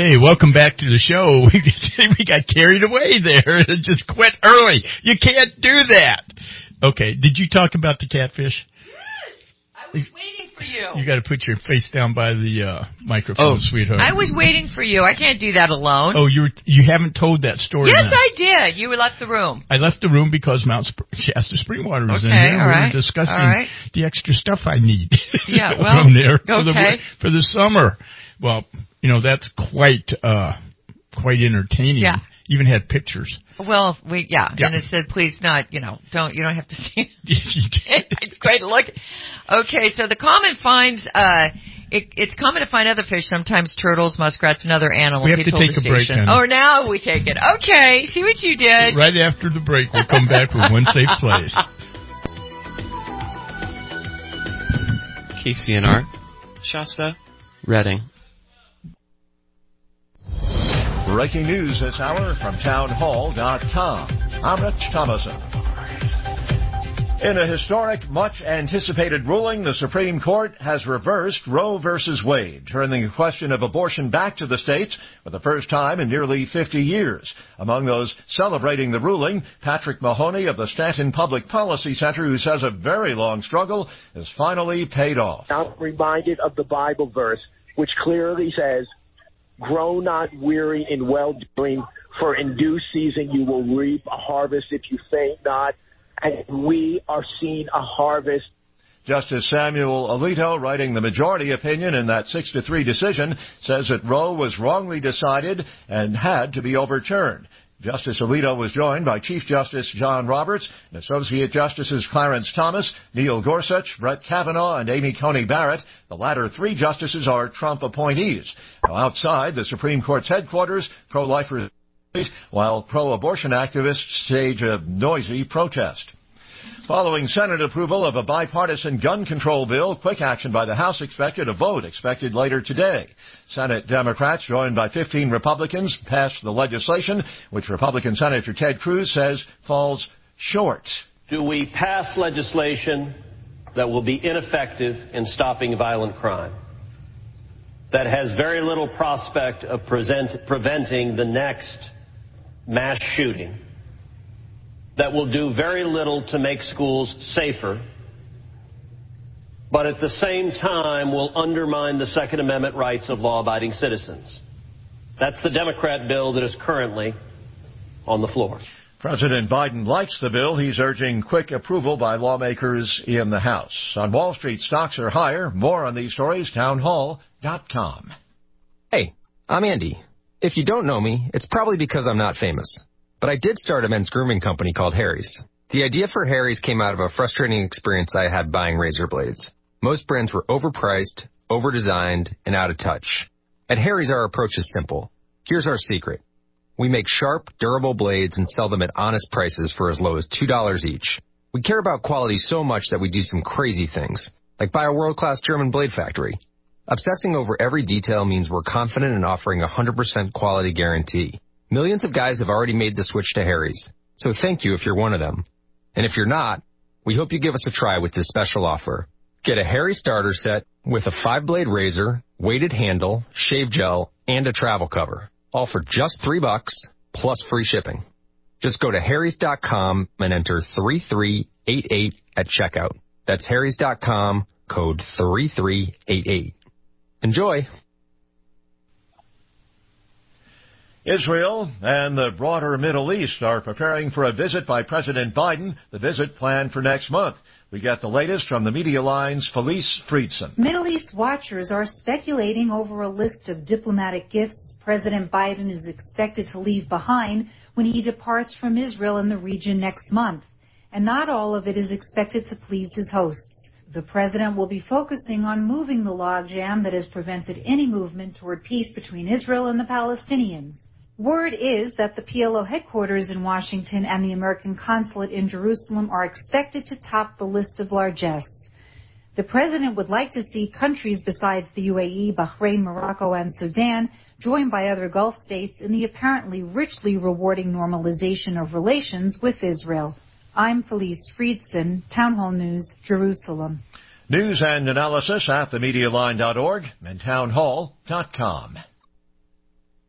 Hey, welcome back to the show. We, we got carried away there and just quit early. You can't do that. Okay, did you talk about the catfish? I was waiting for you. You got to put your face down by the uh, microphone, Oh, sweetheart. I was waiting for you. I can't do that alone. Oh, you were, you haven't told that story. Yes, now. I did. You left the room. I left the room because Mount Sp- Shasta Springwater was Okay, in here. all We right, were discussing all right. the extra stuff I need Yeah, well, from there for, okay. the, for the summer. Well, you know, that's quite uh, quite entertaining. Yeah. Even had pictures. Well, we yeah. Yeah. and it said, please not, you know, don't you don't have to see. You did. Quite look. Okay, so the common finds. Uh, it, it's common to find other fish, sometimes turtles, muskrats, and other animals. We have He to told take the a break, station. honey. Oh, now we take it. Okay, see what you did. Right after the break, we'll come back with One Safe Place. K C N R, Shasta, Reading. Breaking news this hour from town hall dot com. I'm Rich Thomason. In a historic, much-anticipated ruling, the Supreme Court has reversed Roe versus Wade, turning the question of abortion back to the states for the first time in nearly fifty years. Among those celebrating the ruling, Patrick Mahoney of the Stanton Public Policy Center, who says a very long struggle has finally paid off. I'm reminded of the Bible verse, which clearly says, "Grow not weary in well-doing, for in due season you will reap a harvest if you faint not." And we are seeing a harvest. Justice Samuel Alito, writing the majority opinion in that six to three decision, says that Roe was wrongly decided and had to be overturned. Justice Alito was joined by Chief Justice John Roberts and Associate Justices Clarence Thomas, Neil Gorsuch, Brett Kavanaugh, and Amy Coney Barrett. The latter three justices are Trump appointees. Now, outside the Supreme Court's headquarters, pro-lifers, while pro-abortion activists stage a noisy protest. Following Senate approval of a bipartisan gun control bill, quick action by the House expected, a vote expected later today. Senate Democrats, joined by fifteen Republicans, passed the legislation, which Republican Senator Ted Cruz says falls short. Do we pass legislation that will be ineffective in stopping violent crime, that has very little prospect of present, preventing the next mass shooting, that will do very little to make schools safer, but at the same time will undermine the Second Amendment rights of law-abiding citizens? That's the Democrat bill that is currently on the floor. President Biden likes the bill. He's urging quick approval by lawmakers in the House. On Wall Street, stocks are higher. More on these stories, town hall dot com. Hey, I'm Andy. If you don't know me, it's probably because I'm not famous. But I did start a men's grooming company called Harry's. The idea for Harry's came out of a frustrating experience I had buying razor blades. Most brands were overpriced, overdesigned, and out of touch. At Harry's, our approach is simple. Here's our secret. We make sharp, durable blades and sell them at honest prices for as low as two dollars each. We care about quality so much that we do some crazy things, like buy a world-class German blade factory. Obsessing over every detail means we're confident in offering a one hundred percent quality guarantee. Millions of guys have already made the switch to Harry's, so thank you if you're one of them. And if you're not, we hope you give us a try with this special offer. Get a Harry starter set with a five-blade razor, weighted handle, shave gel, and a travel cover, all for just three bucks plus free shipping. Just go to harrys dot com and enter three three eight eight at checkout. That's harrys dot com, code three three eight eight. Enjoy! Israel and the broader Middle East are preparing for a visit by President Biden, the visit planned for next month. We get the latest from the Media Line's Felice Friedson. Middle East watchers are speculating over a list of diplomatic gifts President Biden is expected to leave behind when he departs from Israel and the region next month. And not all of it is expected to please his hosts. The president will be focusing on moving the logjam that has prevented any movement toward peace between Israel and the Palestinians. Word is that the P L O headquarters in Washington and the American consulate in Jerusalem are expected to top the list of largesse. The president would like to see countries besides the U A E, Bahrain, Morocco, and Sudan joined by other Gulf states in the apparently richly rewarding normalization of relations with Israel. I'm Felice Friedson, Town Hall News, Jerusalem. News and analysis at the media line dot org and town hall dot com.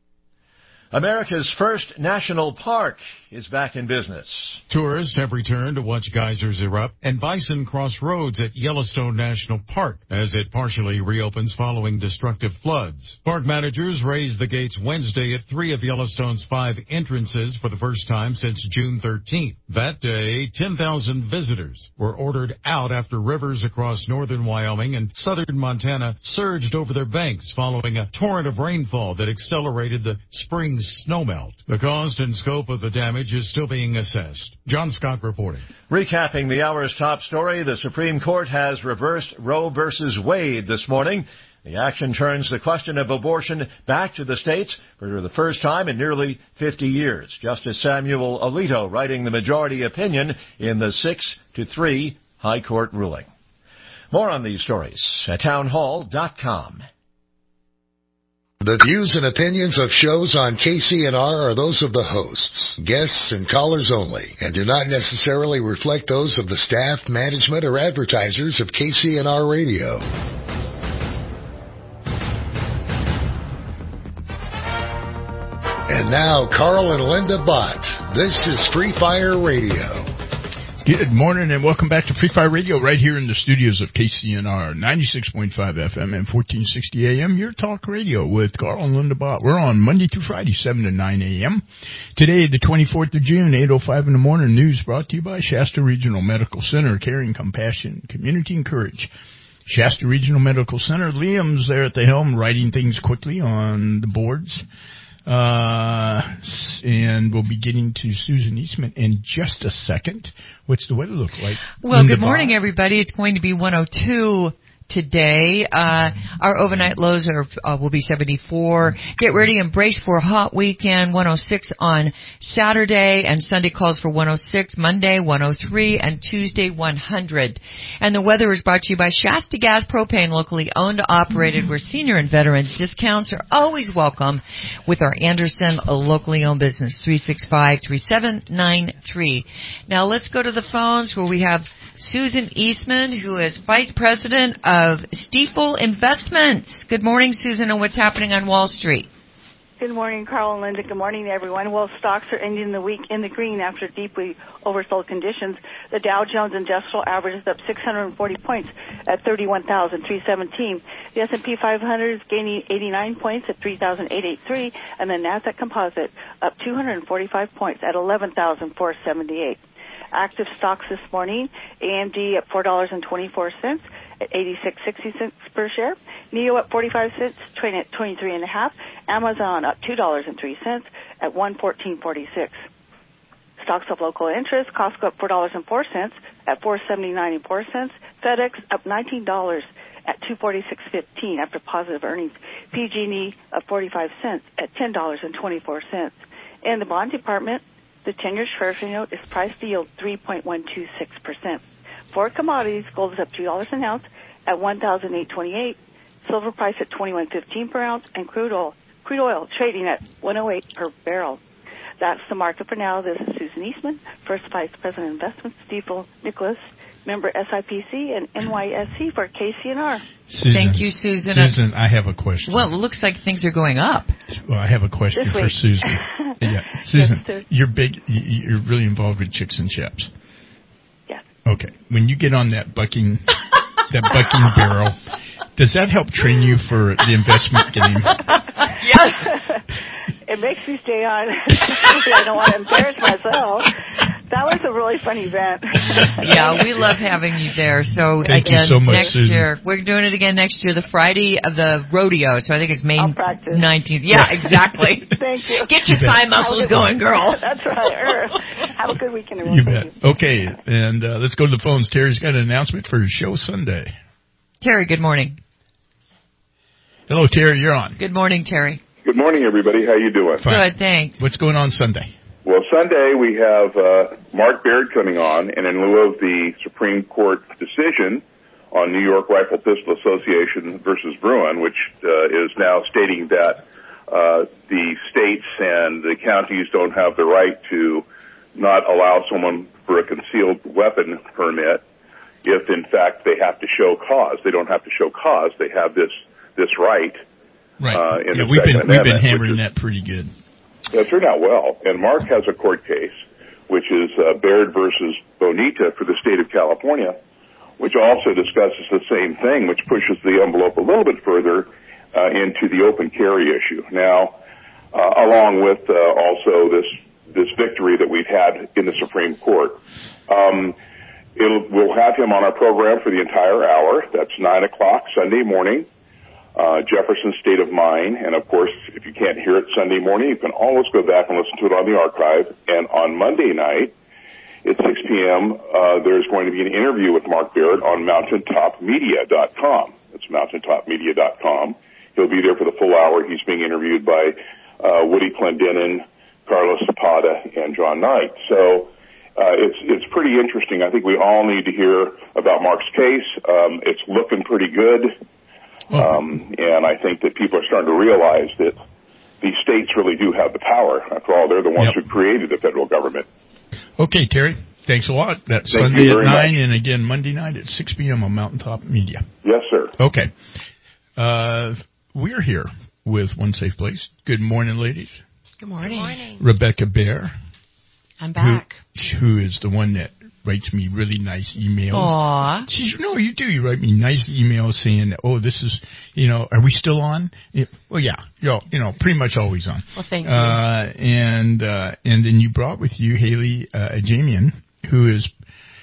America's first national park is back in business. Tourists have returned to watch geysers erupt and bison cross roads at Yellowstone National Park as it partially reopens following destructive floods. Park managers raised the gates Wednesday at three of Yellowstone's five entrances for the first time since June thirteenth. That day, ten thousand visitors were ordered out after rivers across northern Wyoming and southern Montana surged over their banks following a torrent of rainfall that accelerated the spring snowmelt. The cost and scope of the damage is still being assessed. John Scott reporting. Recapping the hour's top story, the Supreme Court has reversed Roe versus Wade this morning. The action turns the question of abortion back to the states for the first time in nearly fifty years. Justice Samuel Alito writing the majority opinion in the six to three High Court ruling. More on these stories at townhall dot com. The views and opinions of shows on K C N R are those of the hosts, guests, and callers only, and do not necessarily reflect those of the staff, management, or advertisers of K C N R Radio. And now, Carl and Linda Bott. This is Free Fire Radio. Good morning and welcome back to Free Fire Radio right here in the studios of K C N R, ninety-six point five F M and fourteen sixty A M, your talk radio with Carl and Linda Bott. We're on Monday through Friday, seven to nine A M. Today, the twenty-fourth of June, eight oh five in the morning, news brought to you by Shasta Regional Medical Center, caring, compassion, community, and courage. Shasta Regional Medical Center, Liam's there at the helm, writing things quickly on the boards. Uh, and we'll be getting to Susan Eastman in just a second. What's the weather look like? Well, Linda good morning, Bott. everybody. It's going to be one oh two today. Uh, our overnight lows are uh, will be seventy-four. Get ready and brace for a hot weekend. one oh six on Saturday, and Sunday calls for one oh six. Monday, one oh three, and Tuesday, one hundred. And the weather is brought to you by Shasta Gas Propane, locally owned, operated, where senior and veterans discounts are always welcome with our Anderson locally owned business, three six five, three seven nine three. Now let's go to the phones where we have Susan Eastman, who is Vice President of Stifel Investments. Good morning, Susan, and what's happening on Wall Street? Good morning, Carl and Linda. Good morning, everyone. Well, stocks are ending the week in the green after deeply oversold conditions. The Dow Jones Industrial Average is up six hundred forty points at thirty-one thousand three hundred seventeen. The S and P five hundred is gaining eighty-nine points at three thousand eight hundred eighty-three, and the Nasdaq Composite up two hundred forty-five points at eleven thousand four hundred seventy-eight. Active stocks this morning, A M D at four dollars and twenty-four cents at eighty-six sixty-six per share. N E O up forty-five cents, trading at twenty-three and a half. Amazon up two dollars and three cents at one fourteen forty-six. Stocks of local interest, Costco up four dollars and four cents at four seventy-nine and four cents. FedEx up nineteen dollars at two forty-six fifteen after positive earnings. P G and E up forty-five cents at ten dollars and twenty-four cents. In the bond department, the ten-year Treasury note is priced to yield three point one two six percent. For commodities, gold is up two dollars an ounce at one thousand eight hundred twenty-eight dollars. Silver price at twenty-one fifteen per ounce, and crude oil, crude oil trading at one oh eight per barrel. That's the market for now. This is Susan Eastman, First Vice President of Investments, Stifel Nicholas, member S I P C and N Y S C for K C N R. Susan, Thank you, Susan. Susan, I have a question. Well, it looks like things are going up. Well, I have a question This for week. Susan. Yeah, Susan, Yes, you're big. you- You're really involved with Chicks and Chaps. Yes. Okay. When you get on that bucking, that bucking barrel, does that help train you for the investment game? Yes. It makes me stay on. I don't want to embarrass myself. That was a really fun event. Yeah, we love having you there. So Thank you again, so much, next Susan. year we're doing it again next year, the Friday of the rodeo. So I think it's May nineteenth. Yeah, exactly. Thank you. Get your You bet. thigh muscles going, girl. That's right. Er, Have a good weekend, everyone. You Thank bet. Okay, and uh, let's go to the phones. Terry's got an announcement for his show Sunday. Terry, good morning. Hello, Terry. You're on. Good morning, Terry. Good morning, everybody. How you doing? Good, thanks. What's going on Sunday? Well, Sunday we have uh, Mark Baird coming on, and in lieu of the Supreme Court decision on New York Rifle Pistol Association versus Bruin, which uh, is now stating that uh, the states and the counties don't have the right to not allow someone for a concealed weapon permit if, in fact, they have to show cause. They don't have to show cause. They have this this right. Right. Uh, in yeah, the we've Second been we've been Amendment, hammering which is- that pretty good. Yeah, it turned out well. And Mark has a court case, which is uh, Baird versus Bonita for the state of California, which also discusses the same thing, which pushes the envelope a little bit further uh, into the open carry issue. Now, uh, along with uh, also this this victory that we've had in the Supreme Court. Um, it'll, we'll have him on our program for the entire hour. That's nine o'clock Sunday morning, uh, Jefferson State of Mind. And, of course, if you can't hear it Sunday morning, you can always go back and listen to it on the archive. And on Monday night at six p.m., uh, there's going to be an interview with Mark Baird on mountaintop media dot com. It's mountaintop media dot com. He'll be there for the full hour. He's being interviewed by uh, Woody Clendenin, Carlos Zapata, and John Knight. So uh, it's it's pretty interesting. I think we all need to hear about Mark's case. Um, it's looking pretty good, um, and I think that people are starting to realize that these states really do have the power. After all, they're the ones yep. who created the federal government. Okay, Terry, thanks a lot. That's Thank Sunday at nine, much. and again Monday night at six p.m. on Mountaintop Media. Yes, sir. Okay. Uh, we're here with One Safe Place. Good morning, ladies. Good morning. Good morning. Rebecca Bear. I'm back. Who, who is the one that writes me really nice emails. Aww. She, no, you do. You write me nice emails saying, oh, this is, you know, are we still on? Yeah, well, yeah, you you know, pretty much always on. Well, thank you. Uh, and, uh, and then you brought with you Haley uh, Ajamian, who is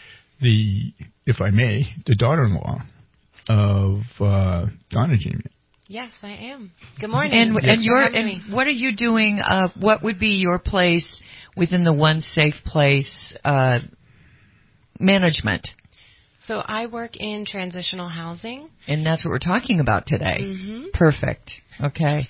the, if I may, the daughter-in-law of uh, Donna Ajamian. Yes, I am. Good morning. And Thanks and for your having and me. what are you doing? Uh, what would be your place within the One Safe Place uh, management? So I work in transitional housing, and that's what we're talking about today. Mm-hmm. Perfect. Okay.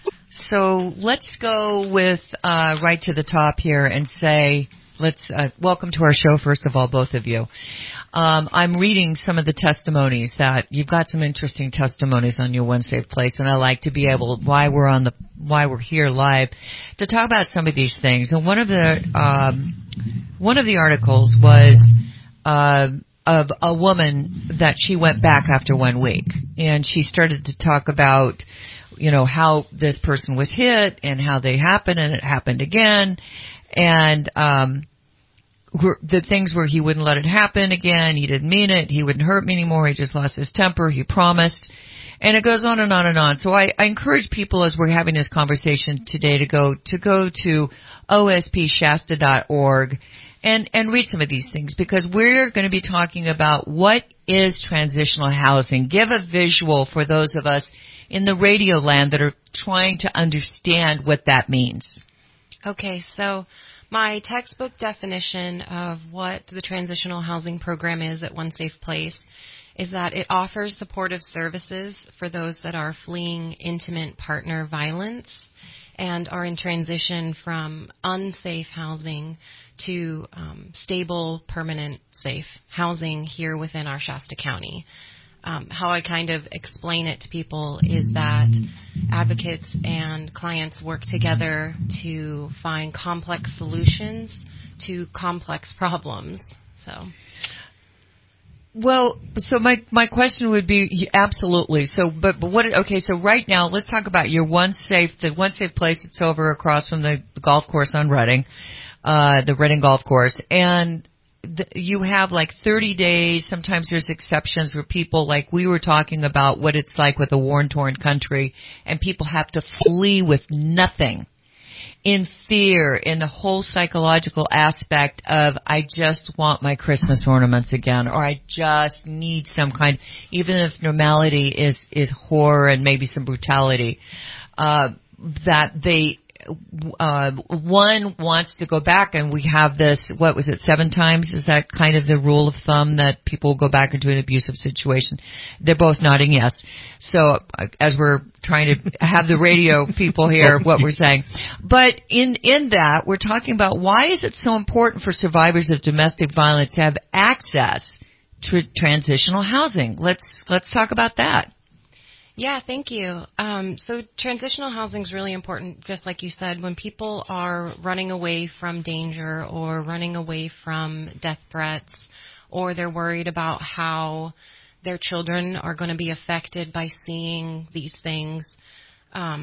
So let's go with uh, right to the top here and say, let's uh, welcome to our show. First of all, both of you. Um, I'm reading some of the testimonies that you've got some interesting testimonies on your One Safe Place, and I like to be able, why we're on the, why we're here live, to talk about some of these things. And one of the, um, one of the articles was uh, of a woman that she went back after one week, and she started to talk about, you know, how this person was hit and how they happened, and it happened again, and um, the things where he wouldn't let it happen again, he didn't mean it, he wouldn't hurt me anymore, he just lost his temper, he promised, and it goes on and on and on. So I, I encourage people as we're having this conversation today to go to go to O S P Shasta dot org and, and read some of these things, because we're going to be talking about what is transitional housing. Give a visual for those of us in the radio land that are trying to understand what that means. Okay, so my textbook definition of what the transitional housing program is at One Safe Place is that it offers supportive services for those that are fleeing intimate partner violence and are in transition from unsafe housing to um, stable, permanent, safe housing here within our Shasta County. Um, how I kind of explain it to people is that advocates and clients work together to find complex solutions to complex problems. So, well, so my my question would be absolutely. So, but but what? Okay, so right now, let's talk about your One Safe, the One Safe Place that's over across from the, the golf course on Redding, uh, the Redding Golf Course, and you have like thirty days. Sometimes there's exceptions where people, like we were talking about what it's like with a war-torn country, and people have to flee with nothing, in fear, in the whole psychological aspect of, I just want my Christmas ornaments again, or I just need some kind, even if normality is, is horror and maybe some brutality, uh, that they, Uh, one wants to go back, and we have this, what was it, seven times? Is that kind of the rule of thumb that people go back into an abusive situation? They're both nodding yes. So uh, as we're trying to have the radio people hear what we're saying. But in, in that, we're talking about why is it so important for survivors of domestic violence to have access to transitional housing? Let's, let's talk about that. Yeah, thank you. Um, so transitional housing is really important, just like you said. When people are running away from danger or running away from death threats, or they're worried about how their children are going to be affected by seeing these things, um,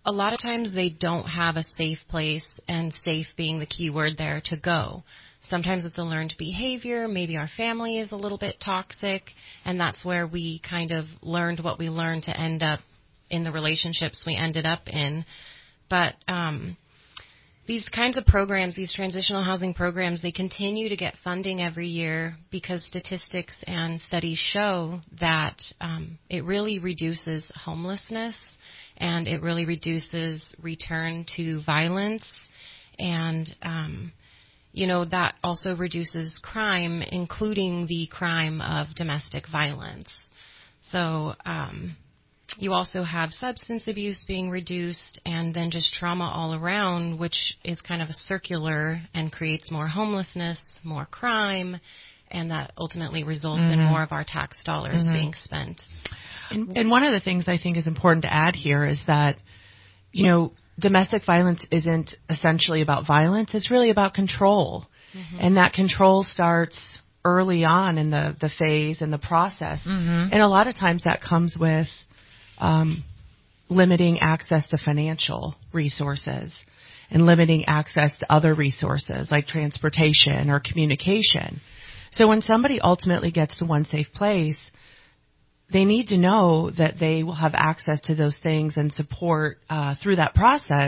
a lot of times they don't have a safe place, and safe being the key word there, to go. Sometimes it's a learned behavior. Maybe our family is a little bit toxic, and that's where we kind of learned what we learned to end up in the relationships we ended up in. But um, these kinds of programs, these transitional housing programs, they continue to get funding every year because statistics and studies show that um, it really reduces homelessness, and it really reduces return to violence, and um you know, that also reduces crime, including the crime of domestic violence. So um, you also have substance abuse being reduced, and then just trauma all around, which is kind of a circular and creates more homelessness, more crime, and that ultimately results mm-hmm. in more of our tax dollars mm-hmm. being spent. And, and one of the things I think is important to add here is that, you know, domestic violence isn't essentially about violence. It's really about control. Mm-hmm. And that control starts early on in the, the phase and the process. Mm-hmm. And a lot of times that comes with um, limiting access to financial resources and limiting access to other resources like transportation or communication. So when somebody ultimately gets to one safe place, they need to know that they will have access to those things and support uh, through that process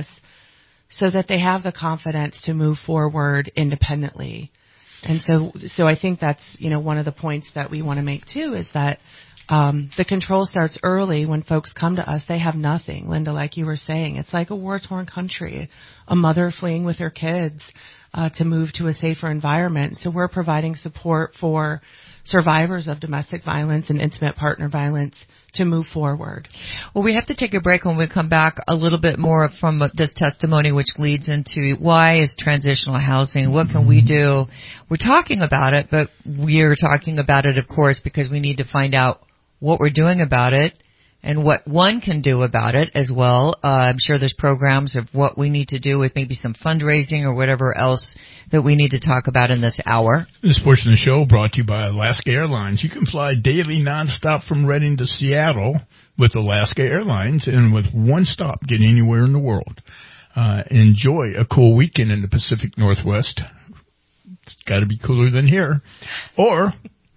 so that they have the confidence to move forward independently. And so so I think that's, you know, one of the points that we want to make, too, is that um, the control starts early. When folks come to us, they have nothing. Linda, like you were saying, it's like a war-torn country, a mother fleeing with her kids uh, to move to a safer environment. So we're providing support for survivors of domestic violence and intimate partner violence to move forward. Well, we have to take a break. When we come back, a little bit more from this testimony, which leads into why is transitional housing, what can we do? We're talking about it, but we're talking about it, of course, because we need to find out what we're doing about it and what one can do about it as well. Uh, I'm sure there's programs of what we need to do with maybe some fundraising or whatever else that we need to talk about in this hour. This portion of the show brought to you by Alaska Airlines. You can fly daily nonstop from Redding to Seattle with Alaska Airlines, and with one stop, get anywhere in the world. Uh, enjoy a cool weekend in the Pacific Northwest. It's got to be cooler than here. Or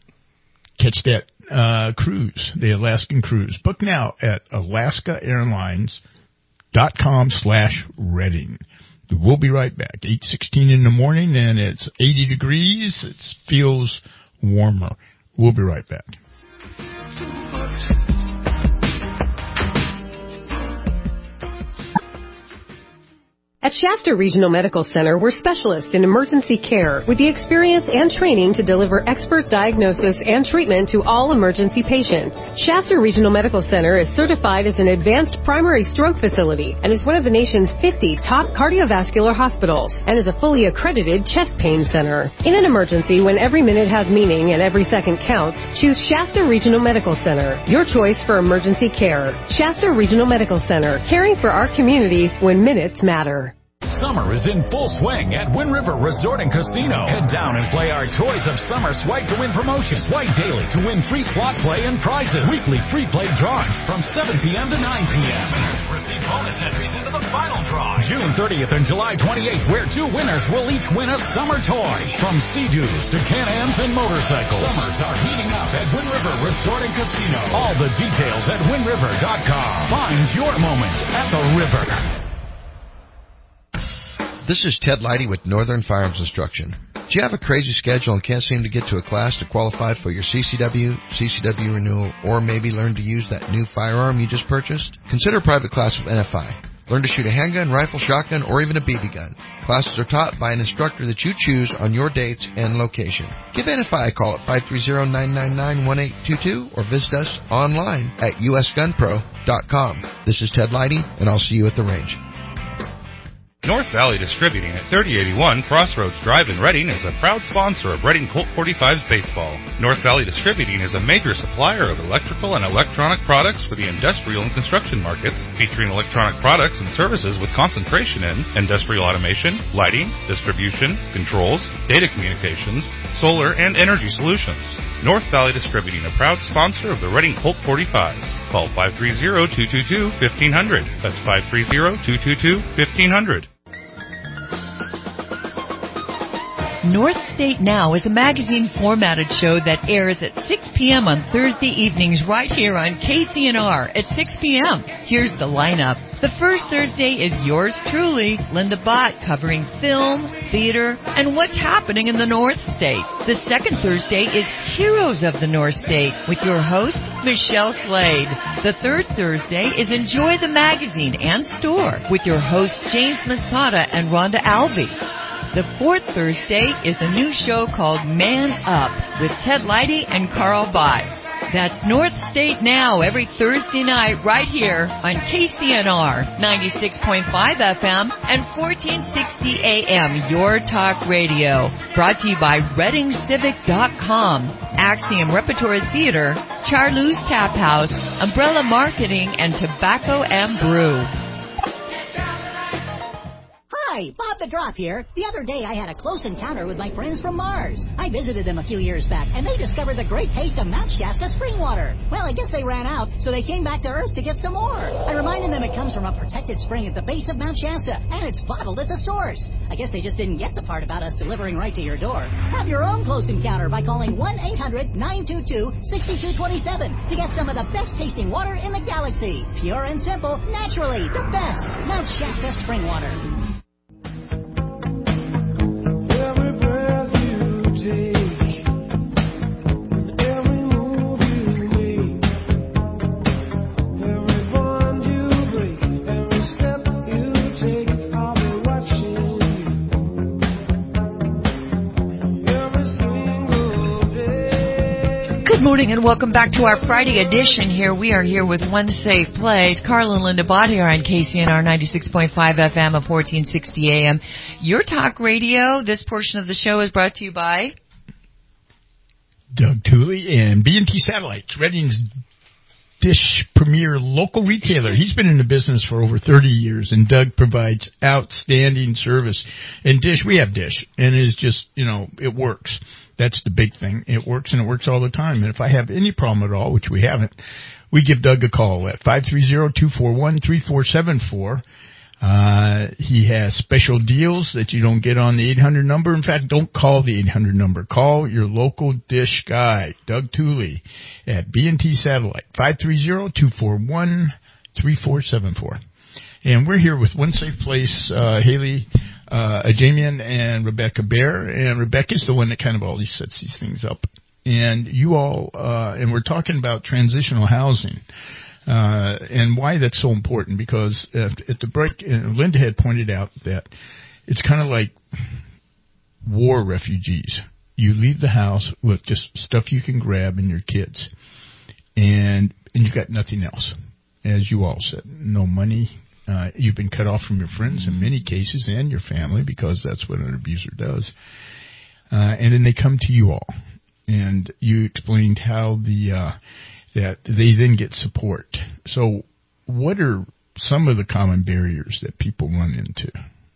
catch that Uh, cruise, the Alaskan cruise. Book now at alaska airlines dot com slash Redding. We'll be right back. eight sixteen in the morning, and it's eighty degrees. It feels warmer. We'll be right back. At Shasta Regional Medical Center, we're specialists in emergency care with the experience and training to deliver expert diagnosis and treatment to all emergency patients. Shasta Regional Medical Center is certified as an advanced primary stroke facility and is one of the nation's fifty top cardiovascular hospitals and is a fully accredited chest pain center. In an emergency, when every minute has meaning and every second counts, choose Shasta Regional Medical Center, your choice for emergency care. Shasta Regional Medical Center, caring for our community when minutes matter. Summer is in full swing at Wind River Resort and Casino. Head down and play our Toys of Summer Swipe to Win promotion. Swipe daily to win free slot play and prizes. Weekly free play drawings from seven p.m. to nine p.m. Receive bonus entries into the final draw. June thirtieth and July twenty-eighth, where two winners will each win a summer toy. From Sea-Doos to Can-Ams and motorcycles. Summers are heating up at Wind River Resort and Casino. All the details at wind river dot com. Find your moment at the river. This is Ted Leidy with Northern Firearms Instruction. Do you have a crazy schedule and can't seem to get to a class to qualify for your C C W, C C W renewal, or maybe learn to use that new firearm you just purchased? Consider a private class with N F I. Learn to shoot a handgun, rifle, shotgun, or even a B B gun. Classes are taught by an instructor that you choose on your dates and location. Give N F I a call at five three zero, nine nine nine, one eight two two or visit us online at u s gun pro dot com. This is Ted Leidy, and I'll see you at the range. North Valley Distributing at thirty eighty-one Crossroads Drive in Redding is a proud sponsor of Redding Colt forty-fives baseball. North Valley Distributing is a major supplier of electrical and electronic products for the industrial and construction markets, featuring electronic products and services with concentration in industrial automation, lighting, distribution, controls, data communications, solar, and energy solutions. North Valley Distributing, a proud sponsor of the Reading Colt forty-fives. Call five three zero, two two two, one five zero zero. That's five three zero, two two two, one five zero zero. North State Now is a magazine-formatted show that airs at six p.m. on Thursday evenings right here on K C N R at six p.m. Here's the lineup. The first Thursday is yours truly, Linda Bott, covering film, theater, and what's happening in the North State. The second Thursday is Heroes of the North State with your host, Michelle Slade. The third Thursday is Enjoy the Magazine and Store with your hosts, James Masada and Rhonda Albee. The fourth Thursday is a new show called Man Up with Ted Leidy and Carl Bott. That's North State Now every Thursday night right here on K C N R ninety-six point five F M and fourteen sixty A M, Your Talk Radio. Brought to you by Reading Civic dot com, Axiom Repertory Theater, Charlou's Tap House, Umbrella Marketing, and Tobacco and Brew. Hi, Bob the Drop here. The other day I had a close encounter with my friends from Mars. I visited them a few years back, and they discovered the great taste of Mount Shasta spring water. Well, I guess they ran out, so they came back to Earth to get some more. I reminded them it comes from a protected spring at the base of Mount Shasta, and it's bottled at the source. I guess they just didn't get the part about us delivering right to your door. Have your own close encounter by calling one eight hundred, nine two two, six two two seven to get some of the best tasting water in the galaxy. Pure and simple, naturally, the best. Mount Shasta spring water. Good morning and welcome back to our Friday edition here. We are here with One Safe Place. Carl and Linda Bott here on K C N R ninety-six point five F M and fourteen sixty A M. Your Talk Radio. This portion of the show is brought to you by Doug Tooley and B and T Satellites, Reading's dish premier local retailer. He's been in the business for over thirty years, and Doug provides outstanding service. And Dish, we have Dish, and it is just, you know, it works. That's the big thing. It works, and it works all the time. And if I have any problem at all, which we haven't, we give Doug a call at five three zero, two four one, three four seven four. Uh, he has special deals that you don't get on the eight hundred number. In fact, don't call the eight hundred number. Call your local Dish guy, Doug Tooley, at B and T Satellite, five three zero, two four one, three four seven four. And we're here with One Safe Place, uh, Haley, uh, Ajamian, and Rebecca Bear. And Rebecca's the one that kind of always sets these things up. And you all, uh, and we're talking about transitional housing. Uh, and why that's so important, because at, at the break, and Linda had pointed out that it's kind of like war refugees. You leave the house with just stuff you can grab and your kids, and and you got nothing else, as you all said. No money. Uh, you've been cut off from your friends in many cases and your family, because that's what an abuser does. Uh, and then they come to you all, and you explained how the uh, that they then get support. So what are some of the common barriers that people run into?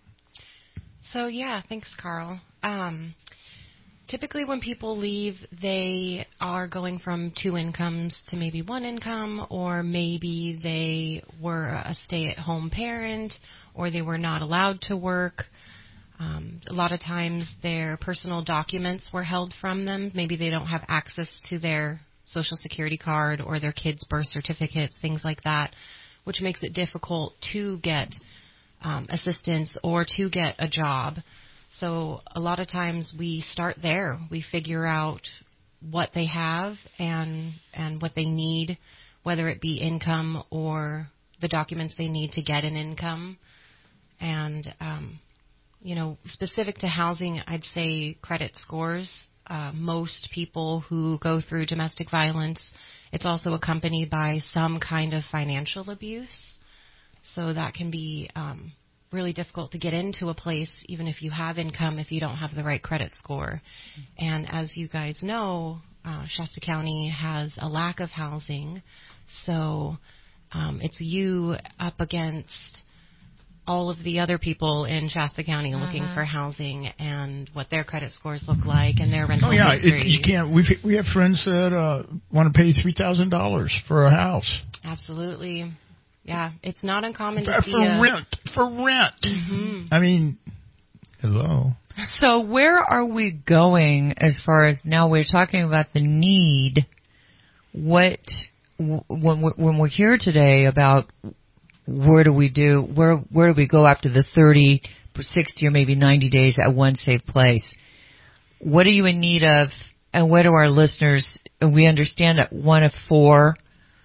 So, yeah, thanks, Carl. Um, typically when people leave, they are going from two incomes to maybe one income, or maybe they were a stay-at-home parent, or they were not allowed to work. Um, a lot of times their personal documents were held from them. Maybe they don't have access to their Social Security card or their kids' birth certificates, things like that, which makes it difficult to get um, assistance or to get a job. So a lot of times we start there. We figure out what they have and and what they need, whether it be income or the documents they need to get an income. And, um, you know, specific to housing, I'd say credit scores. Uh, most people who go through domestic violence, it's also accompanied by some kind of financial abuse. So that can be um, really difficult to get into a place, even if you have income, if you don't have the right credit score. And as you guys know, uh, Shasta County has a lack of housing. So um, it's you up against all of the other people in Shasta County Mm-hmm. looking for housing and what their credit scores look like and their rental Oh yeah, history. it, you can't. We we have friends that uh, want to pay three thousand dollars for a house. Absolutely, yeah. It's not uncommon for, to see for a, rent. For rent. Mm-hmm. I mean, hello. So where are we going as far as now? We're talking about the need. What when we're, when we're here today about where do we do where where do we go after the thirty, sixty, or maybe ninety days at one safe place? What are you in need of, and what do our listeners? And we understand that one of four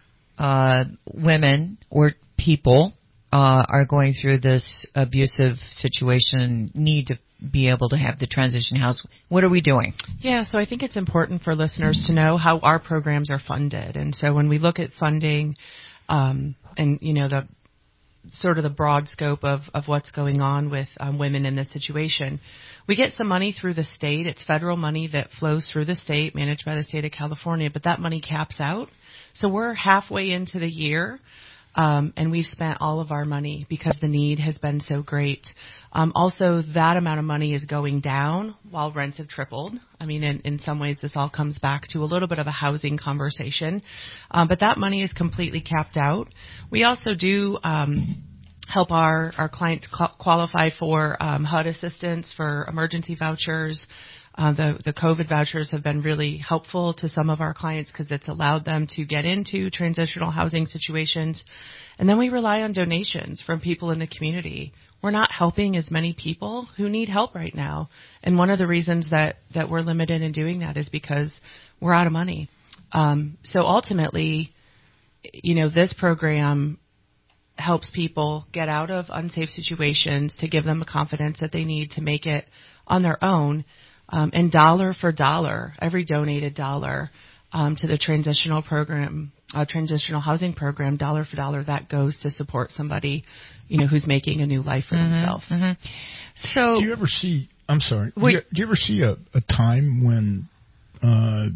uh, women or people uh, are going through this abusive situation and need to be able to have the transition house. What are we doing? Yeah, so I think it's important for listeners to know how our programs are funded. And so when we look at funding um, and, you know, the sort of the broad scope of, of what's going on with um, women in this situation, we get some money through the state. It's federal money that flows through the state, managed by the state of California, but that money caps out. So we're halfway into the year. Um, and we've spent all of our money because the need has been so great. Um, also, that amount of money is going down while rents have tripled. I mean, in, in some ways, this all comes back to a little bit of a housing conversation. Um, but that money is completely capped out. We also do um, help our, our clients qualify for um, H U D assistance, for emergency vouchers. Uh, the, the COVID vouchers have been really helpful to some of our clients because it's allowed them to get into transitional housing situations. And then we rely on donations from people in the community. We're not helping as many people who need help right now. And one of the reasons that, that we're limited in doing that is because we're out of money. Um, so ultimately, you know, this program helps people get out of unsafe situations to give them the confidence that they need to make it on their own. Um, and dollar for dollar, every donated dollar um, to the transitional program, uh, transitional housing program, dollar for dollar, that goes to support somebody, you know, who's making a new life for Mm-hmm, themselves. Mm-hmm. So, do you ever see? I'm sorry. Do wait, you, do you ever see a, a time when uh,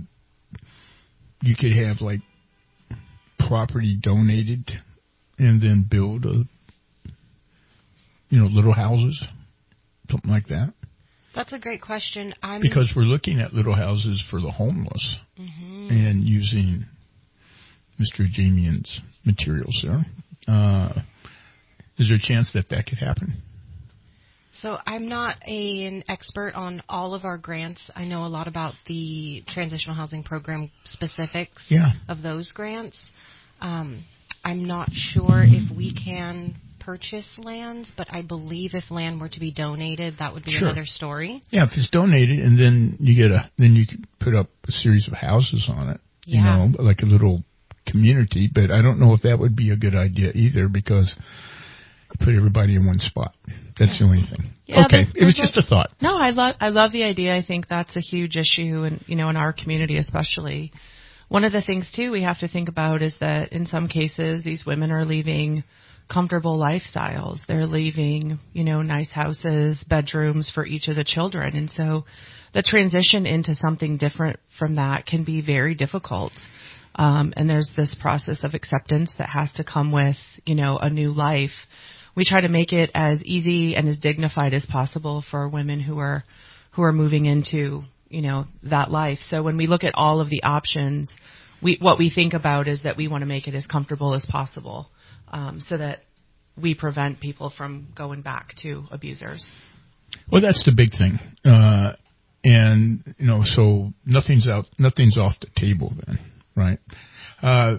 you could have like property donated and then build a, you know, little houses, something like that? That's a great question. I'm Because we're looking at little houses for the homeless mm-hmm. and using Mister Jamian's materials there. Uh, is there a chance that that could happen? So I'm not a, an expert on all of our grants. I know a lot about the transitional housing program specifics yeah. of those grants. Um, I'm not sure if we can purchase land, but I believe if land were to be donated, that would be sure. another story. Yeah, if it's donated, and then you get a, then you could put up a series of houses on it. Yeah. You know, like a little community. But I don't know if that would be a good idea either, because you put everybody in one spot. That's the only thing. Yeah, okay, there's, it was there's just a thought. No, I love I love the idea. I think that's a huge issue, and you know, in our community especially. One of the things too we have to think about is that in some cases these women are leaving comfortable lifestyles. They're leaving, you know, nice houses, bedrooms for each of the children. And so the transition into something different from that can be very difficult. Um, and there's this process of acceptance that has to come with, you know, a new life. We try to make it as easy and as dignified as possible for women who are, who are moving into, you know, that life. So when we look at all of the options, we, what we think about is that we want to make it as comfortable as possible. Um, so that we prevent people from going back to abusers. Well, that's the big thing, uh, and you know, so nothing's out, nothing's off the table then, right? Uh,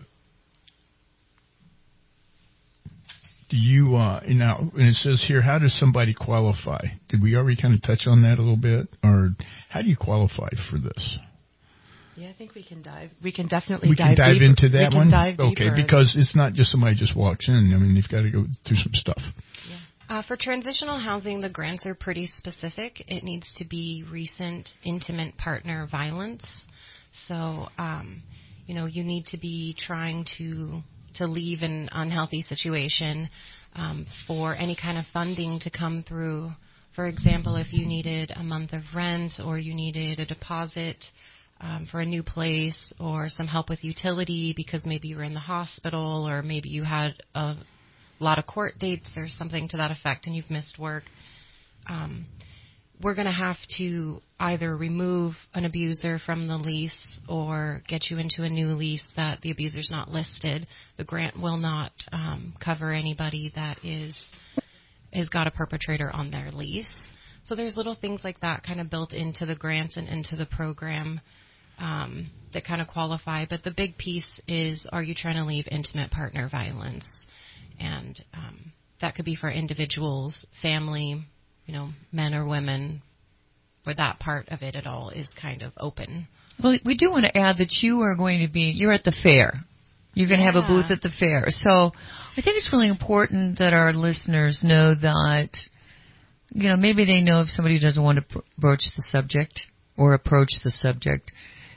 do you uh, now? And it says here, how does somebody qualify? Did we already kind of touch on that a little bit, or how do you qualify for this? Yeah, I think we can dive. We can definitely we dive, can dive deeper. into that we can one. Dive okay, deeper. because it's not just somebody just walks in. I mean, they've got to go through some stuff. Yeah. Uh, for transitional housing, the grants are pretty specific. It needs to be recent, intimate partner violence. So, um, you know, you need to be trying to to leave an unhealthy situation um, for any kind of funding to come through. For example, if you needed a month of rent or you needed a deposit Um, for a new place, or some help with utility because maybe you were in the hospital, or maybe you had a a lot of court dates or something to that effect and you've missed work, um, we're going to have to either remove an abuser from the lease or get you into a new lease that the abuser's not listed. The grant will not um, cover anybody that is has got a perpetrator on their lease. So there's little things like that kind of built into the grants and into the program um, that kind of qualify. But the big piece is, are you trying to leave intimate partner violence? And um, that could be for individuals, family, you know, men or women, or that part of it at all is kind of open. Well, we do want to add that you are going to be, you're at the fair. You're going to yeah. have a booth at the fair. So I think it's really important that our listeners know that, you know, maybe they know if somebody doesn't want to broach the subject or approach the subject,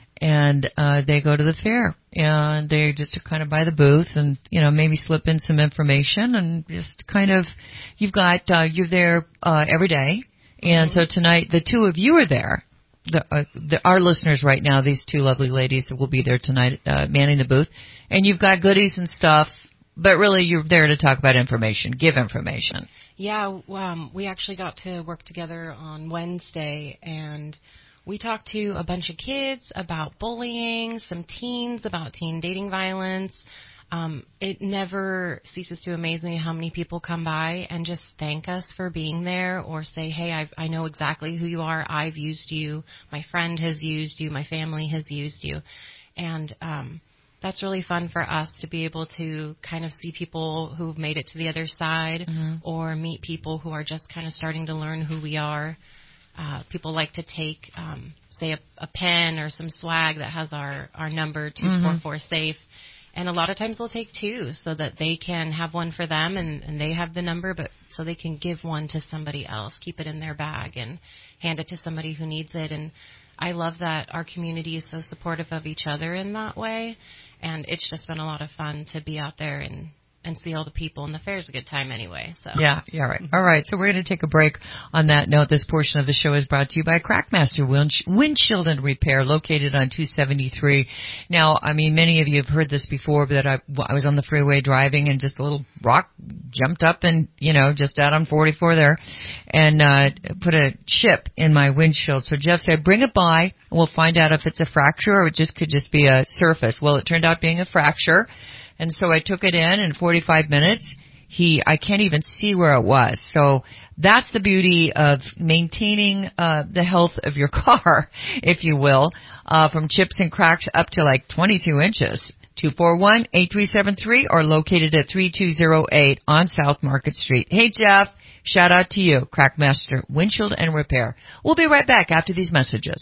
and uh, they go to the fair and they just kind of by the booth and, you know, maybe slip in some information and just kind of, you've got, uh, you're there uh, every day. And so tonight, the two of you are there. The, uh, the, our listeners right now, these two lovely ladies that will be there tonight uh, manning the booth. And you've got goodies and stuff, but really you're there to talk about information, give information. Yeah, um, we actually got to work together on Wednesday, and we talked to a bunch of kids about bullying, some teens about teen dating violence. Um, it never ceases to amaze me how many people come by and just thank us for being there or say, hey, I've, I know exactly who you are. I've used you. My friend has used you. My family has used you. And um, that's really fun for us to be able to kind of see people who've made it to the other side mm-hmm. or meet people who are just kind of starting to learn who we are. Uh, people like to take, um, say, a, a pen or some swag that has our, our number, two four four mm-hmm. SAFE. And a lot of times they'll take two so that they can have one for them and, and they have the number, but so they can give one to somebody else, keep it in their bag and hand it to somebody who needs it. And I love that our community is so supportive of each other in that way. And it's just been a lot of fun to be out there and, and see all the people. And the fair's a good time anyway. So Yeah, yeah, right. All right, so we're going to take a break. On that note, this portion of the show is brought to you by Crackmaster Windshield and Repair, located on two seventy-three. Now, I mean, many of you have heard this before, but I, I was on the freeway driving and just a little rock jumped up and, you know, just out on forty-four there and uh, put a chip in my windshield. So Jeff said, bring it by and we'll find out if it's a fracture or it just could just be a surface. Well, it turned out being a fracture. And so I took it in in forty-five minutes. He, I can't even see where it was. So that's the beauty of maintaining uh, the health of your car, if you will, uh, from chips and cracks up to like twenty-two inches. two four one, eight three seven three or located at three two zero eight on South Market Street. Hey, Jeff, shout out to you, Crackmaster Windshield and Repair. We'll be right back after these messages.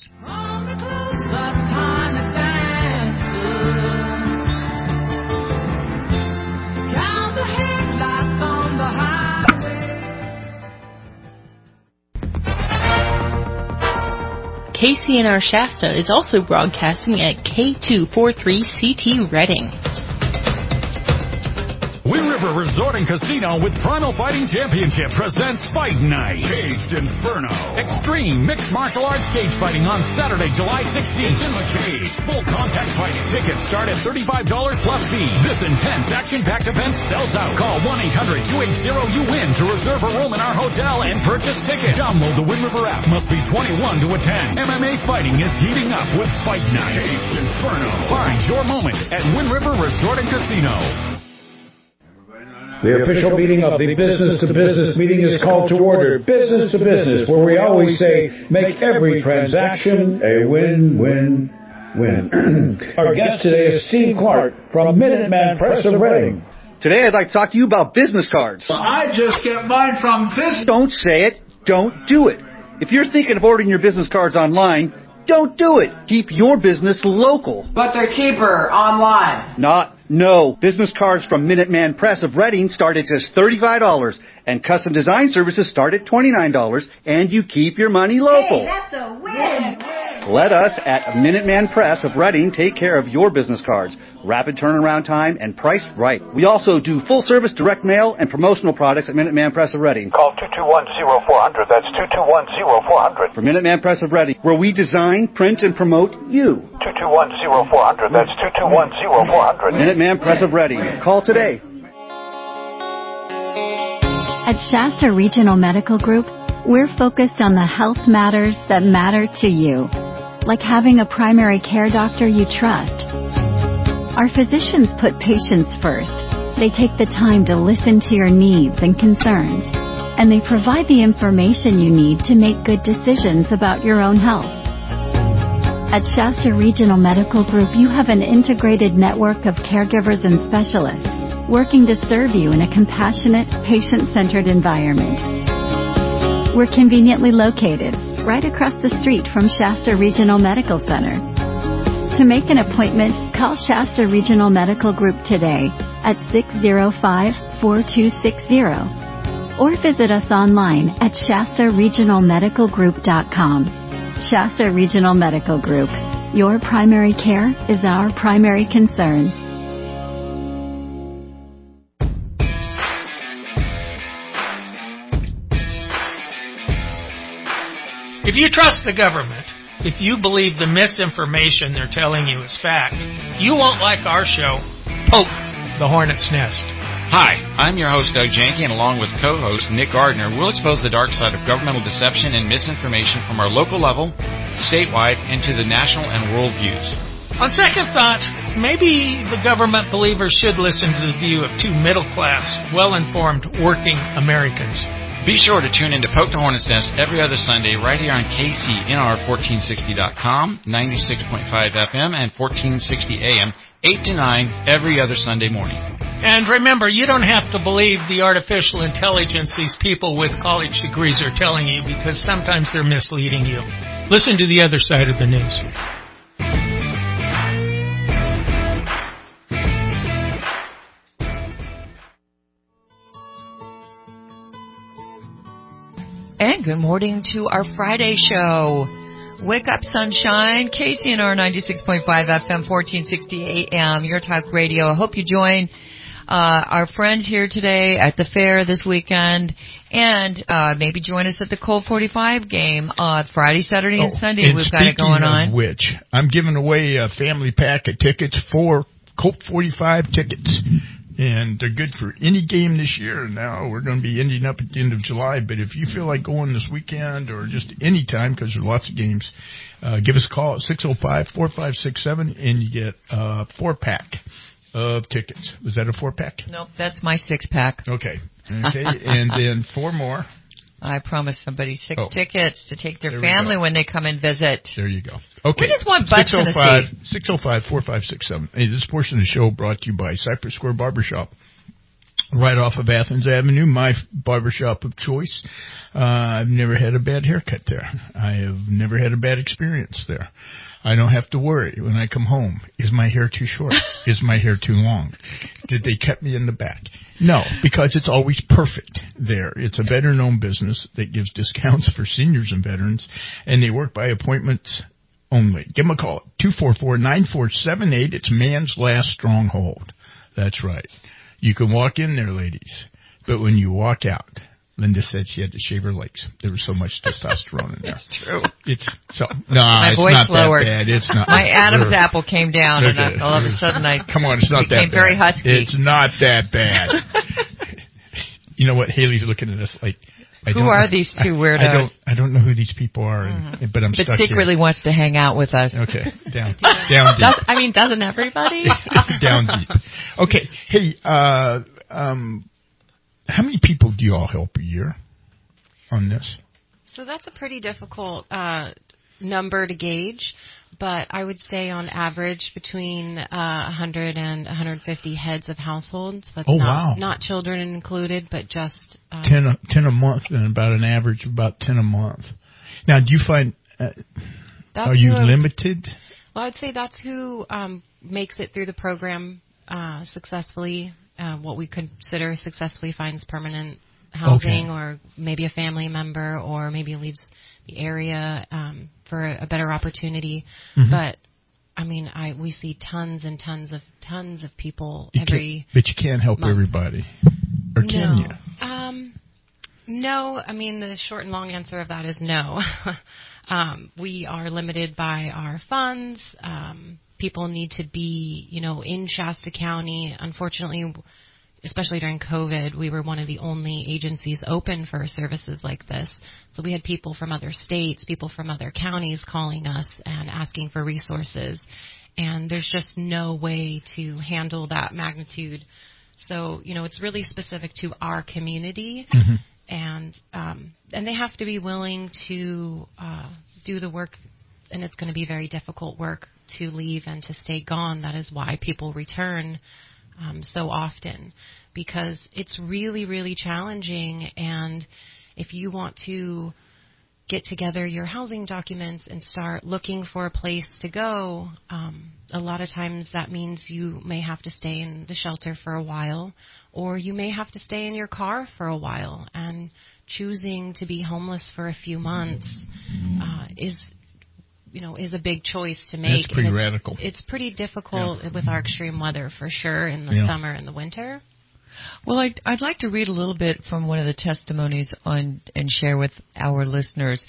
K C N R Shasta is also broadcasting at K two forty-three C T Redding. Wind River Resort and Casino with Primal Fighting Championship presents Fight Night. Caged Inferno. Extreme mixed martial arts cage fighting on Saturday, July sixteenth. In the cage. Full contact fighting. Tickets start at thirty-five dollars plus fee. This intense action-packed event sells out. Call one eight hundred two eight zero U W I N to reserve a room in our hotel and purchase tickets. Download the Wind River app. Must be twenty-one to attend. M M A fighting is heating up with Fight Night. Caged Inferno. Find your moment at Wind River Resort and Casino. The official meeting of the business-to-business meeting is called to order. Business to business, where we always say, make every transaction a win-win-win. Our guest today is Steve Clark from Minuteman Press of Redding. Today I'd like to talk to you about business cards. Well, I just get mine from this. Don't say it. Don't do it. If you're thinking of ordering your business cards online, don't do it. Keep your business local. But they're cheaper online. Not. No. Business cards from Minuteman Press of Redding start at just thirty-five dollars, and custom design services start at twenty-nine dollars, and you keep your money local. Hey, that's a win. Let us at Minuteman Press of Redding take care of your business cards. Rapid turnaround time and priced right. We also do full-service direct mail and promotional products at Minuteman Press of Redding. Call two two one, zero four zero zero. That's two two one, zero four zero zero. For Minuteman Press of Redding, where we design, print, and promote you. two two one, zero four zero zero. That's two two one, zero four zero zero. Minuteman Press of Redding. Call today. At Shasta Regional Medical Group, we're focused on the health matters that matter to you, like having a primary care doctor you trust. Our physicians put patients first. They take the time to listen to your needs and concerns, and they provide the information you need to make good decisions about your own health. At Shasta Regional Medical Group, you have an integrated network of caregivers and specialists working to serve you in a compassionate, patient-centered environment. We're conveniently located right across the street from Shasta Regional Medical Center. To make an appointment, call Shasta Regional Medical Group today at six oh five, four two six zero or visit us online at shasta regional medical group dot com. Shasta Regional Medical Group. Your primary care is our primary concern. If you trust the government, if you believe the misinformation they're telling you is fact, you won't like our show, Poke the Hornet's Nest. Hi, I'm your host, Doug Janke, and along with co-host Nick Gardner, we'll expose the dark side of governmental deception and misinformation from our local level, statewide, and to the national and world views. On second thought, maybe the government believers should listen to the view of two middle-class, well-informed, working Americans. Be sure to tune in to Poke the Hornet's Nest every other Sunday right here on K C N R fourteen sixty dot com, ninety-six point five F M, and fourteen sixty A M, eight to nine every other Sunday morning. And remember, you don't have to believe the artificial intelligence these people with college degrees are telling you, because sometimes they're misleading you. Listen to the other side of the news. And good morning to our Friday show. Wake up, sunshine. K C N R ninety-six point five F M, fourteen sixty A M, your talk radio. I hope you join uh, our friends here today at the fair this weekend, and uh, maybe join us at the Colt forty-five game uh, Friday, Saturday, and oh, Sunday. And We've got it going on. Which I'm giving away a family pack of tickets, four Colt forty-five tickets. And they're good for any game this year. Now, we're going to be ending up at the end of July, but if you feel like going this weekend or just any time, because there's lots of games, uh, give us a call at six oh five, four five six seven, and you get a four-pack of tickets. Was that a four-pack? Nope, that's my six-pack. Okay. Okay, and then four more. I promised somebody six oh. tickets to take their family when they come and visit. There you go. Okay. We just want butts in the seat. six oh five, four five six seven. Hey, this portion of the show brought to you by Cypress Square Barbershop, right off of Athens Avenue, my barbershop of choice. Uh, I've never had a bad haircut there. I have never had a bad experience there. I don't have to worry when I come home. Is my hair too short? Is my hair too long? Did they cut me in the back? No, because it's always perfect there. It's a veteran-owned business that gives discounts for seniors and veterans, and they work by appointments only. Give them a call, two four four, nine four seven eight. It's man's last stronghold. That's right. You can walk in there, ladies, but when you walk out, Linda said she had to shave her legs. There was so much testosterone in there. It's true. It's so no, my it's voice not lowered. that bad. It's not. My Adam's apple came down, okay. and I, all of a sudden I come on. It's not that became bad. very husky. It's not that bad. You know what? Haley's looking at us like. I who don't are know. these two weirdos? I, I don't. I don't know who these people are, and, mm-hmm. but I'm but stuck secretly here. wants to hang out with us. Okay, down, down deep. Does, I mean, doesn't everybody? Down deep. Okay. Hey, uh, um, how many people do you all help a year on this? So that's a pretty difficult uh, number to gauge, but I would say on average between uh, one hundred and one hundred fifty heads of households. That's oh, not, wow. not children included, but just... Um, ten, a, ten a month, and about an average of about ten a month. Now, do you find... Uh, are you limited? Well, I'd say that's who um, makes it through the program uh, successfully, uh, what we consider successfully finds permanent housing, okay. or maybe a family member, or maybe leaves the area um, for a, a better opportunity. Mm-hmm. But I mean, I we see tons and tons of tons of people you every. But you can't help month. everybody, or no. can you? Um, no. I mean, the short and long answer of that is no. um, we are limited by our funds. Um, people need to be, you know, in Shasta County. Unfortunately, especially during COVID, we were one of the only agencies open for services like this. So we had people from other states, people from other counties calling us and asking for resources. And there's just no way to handle that magnitude. So, you know, it's really specific to our community. Mm-hmm. And um, and they have to be willing to uh, do the work, and it's going to be very difficult work to leave and to stay gone. That is why people return um, so often, because it's really, really challenging. And if you want to get together your housing documents and start looking for a place to go, um, a lot of times that means you may have to stay in the shelter for a while, or you may have to stay in your car for a while. And choosing to be homeless for a few months uh, is, you know, is a big choice to make. That's pretty and it's, radical. It's pretty difficult yeah. with our extreme weather for sure in the yeah. summer and the winter. Well, I'd, I'd like to read a little bit from one of the testimonies on and share with our listeners.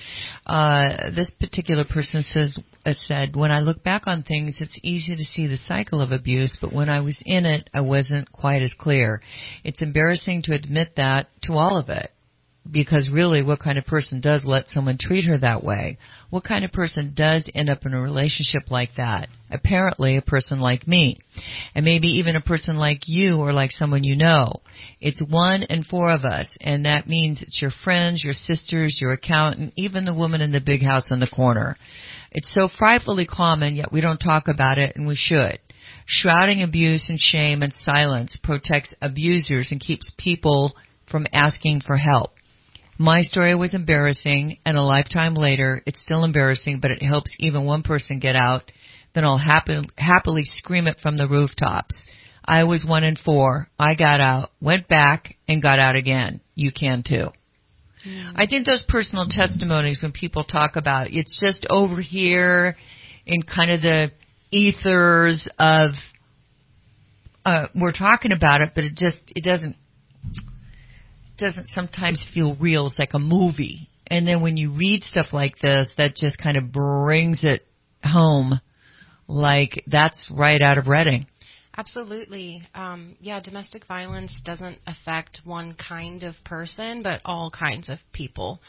Uh, this particular person says, uh, said, when I look back on things, it's easy to see the cycle of abuse, but when I was in it, I wasn't quite as clear. It's embarrassing to admit that to all of it. Because really, what kind of person does let someone treat her that way? What kind of person does end up in a relationship like that? Apparently, a person like me. And maybe even a person like you or like someone you know. It's one and four of us, and that means it's your friends, your sisters, your accountant, even the woman in the big house on the corner. It's so frightfully common, yet we don't talk about it, and we should. Shrouding abuse and shame and silence protects abusers and keeps people from asking for help. My story was embarrassing, and a lifetime later, it's still embarrassing, but it helps even one person get out. Then I'll happy, happily scream it from the rooftops. I was one in four. I got out, went back, and got out again. You can too. Mm. I think those personal testimonies, when people talk about, it's just over here in kind of the ethers of, uh, we're talking about it, but it just, it doesn't, doesn't sometimes feel real. It's like a movie. And then when you read stuff like this, that just kind of brings it home like that's right out of Reading. Absolutely. Um, yeah, domestic violence doesn't affect one kind of person, but all kinds of people.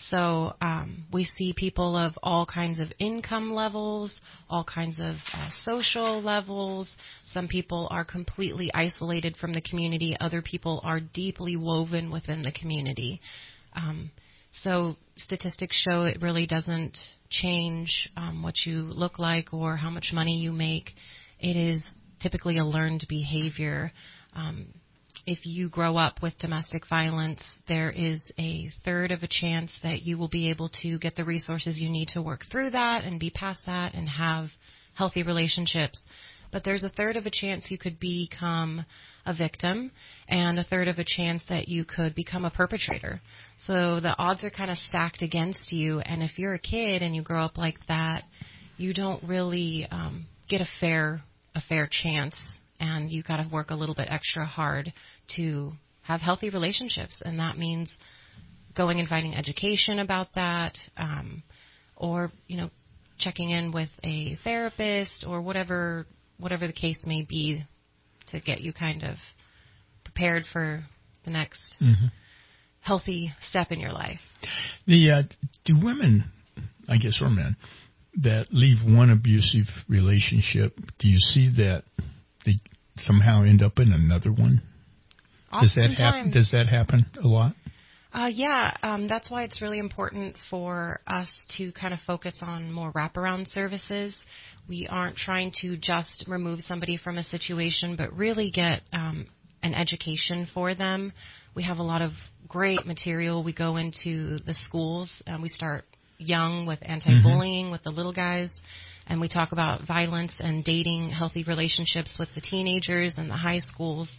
So um, we see people of all kinds of income levels, all kinds of uh, social levels. Some people are completely isolated from the community. Other people are deeply woven within the community. Um, so statistics show it really doesn't change um, what you look like or how much money you make. It is typically a learned behavior. Um, If you grow up with domestic violence, there is a third of a chance that you will be able to get the resources you need to work through that and be past that and have healthy relationships. But there's a third of a chance you could become a victim and a third of a chance that you could become a perpetrator. So the odds are kind of stacked against you. And if you're a kid and you grow up like that, you don't really um, get a fair a fair chance. And you got to work a little bit extra hard to have healthy relationships. And that means going and finding education about that, um, or, you know, checking in with a therapist or whatever, whatever the case may be to get you kind of prepared for the next mm-hmm. healthy step in your life. The, uh, do women, I guess, or men, that leave one abusive relationship, do you see that they somehow end up in another one? Does that happen? Does that happen a lot? Uh, yeah, um, that's why it's really important for us to kind of focus on more wraparound services. We aren't trying to just remove somebody from a situation, but really get um, an education for them. We have a lot of great material. We go into the schools. Um, we start young with anti-bullying mm-hmm. with the little guys. And we talk about violence and dating, healthy relationships with the teenagers and the high schools,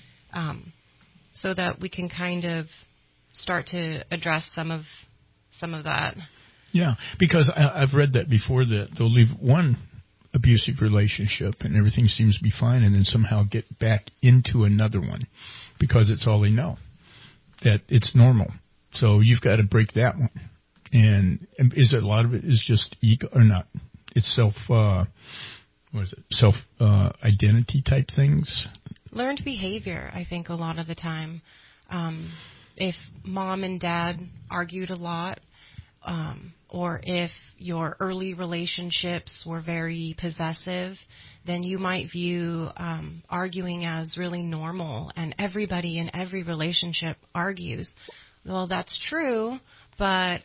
um, so that we can kind of start to address some of some of that. Yeah, because I, I've read that before, that they'll leave one abusive relationship and everything seems to be fine, and then somehow get back into another one because it's all they know, that it's normal. So you've got to break that one. And, and is it a lot of it is just ego or not? It's self, uh, what is it? Self uh, identity type things. learned behavior, I think, a lot of the time. Um, if mom and dad argued a lot, um, or if your early relationships were very possessive, then you might view um, arguing as really normal, and everybody in every relationship argues. Well, that's true, but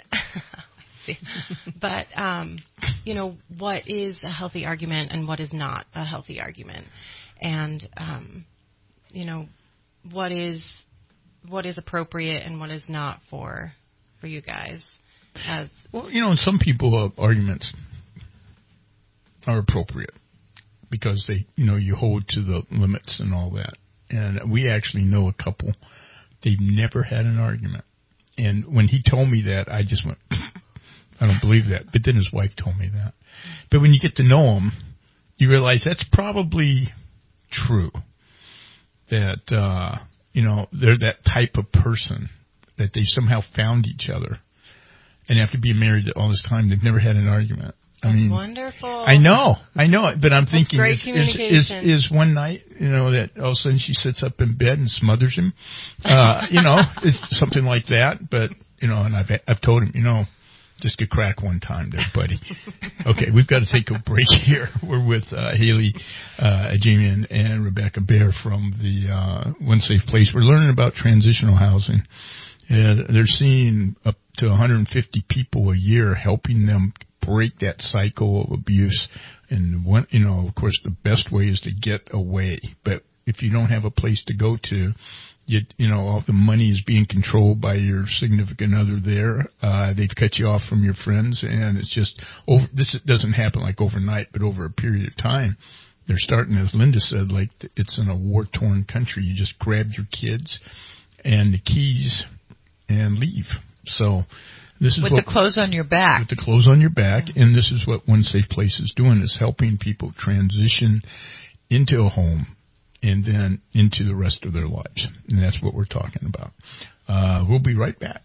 but um, you know, what is a healthy argument and what is not a healthy argument, and um, you know, what is what is appropriate and what is not for for you guys. As well, you know, some people uh, arguments are appropriate because they, you know, you hold to the limits and all that. And we actually know a couple, they've never had an argument. And when he told me that, I just went, I don't believe that. But then his wife told me that. But when you get to know him, you realize that's probably true. That, uh, you know, they're that type of person, that they somehow found each other. And after being married all this time, they've never had an argument. I That's mean, wonderful. I know, I know it, but I'm That's thinking, great is, communication. is, is, is one night, you know, that all of a sudden she sits up in bed and smothers him, uh, you know, it's something like that. But, you know, and I've, I've told him, you know, just get crack one time there, buddy. Okay, we've got to take a break here. We're with uh, Haley uh, Ajamian and Rebecca Baer from the uh, One Safe Place. We're learning about transitional housing. And they're seeing up to one hundred fifty people a year, helping them break that cycle of abuse. And one, you know, of course, the best way is to get away. But if you don't have a place to go to, you, you know, all the money is being controlled by your significant other there. Uh, they've cut you off from your friends, and it's just over. This doesn't happen like overnight, but over a period of time. They're starting, as Linda said, like it's in a war-torn country. You just grab your kids and the keys and leave. So this is with what, the clothes on your back. With the clothes on your back, and this is what One Safe Place is doing: is helping people transition into a home and then into the rest of their lives. And that's what we're talking about. Uh, we'll be right back.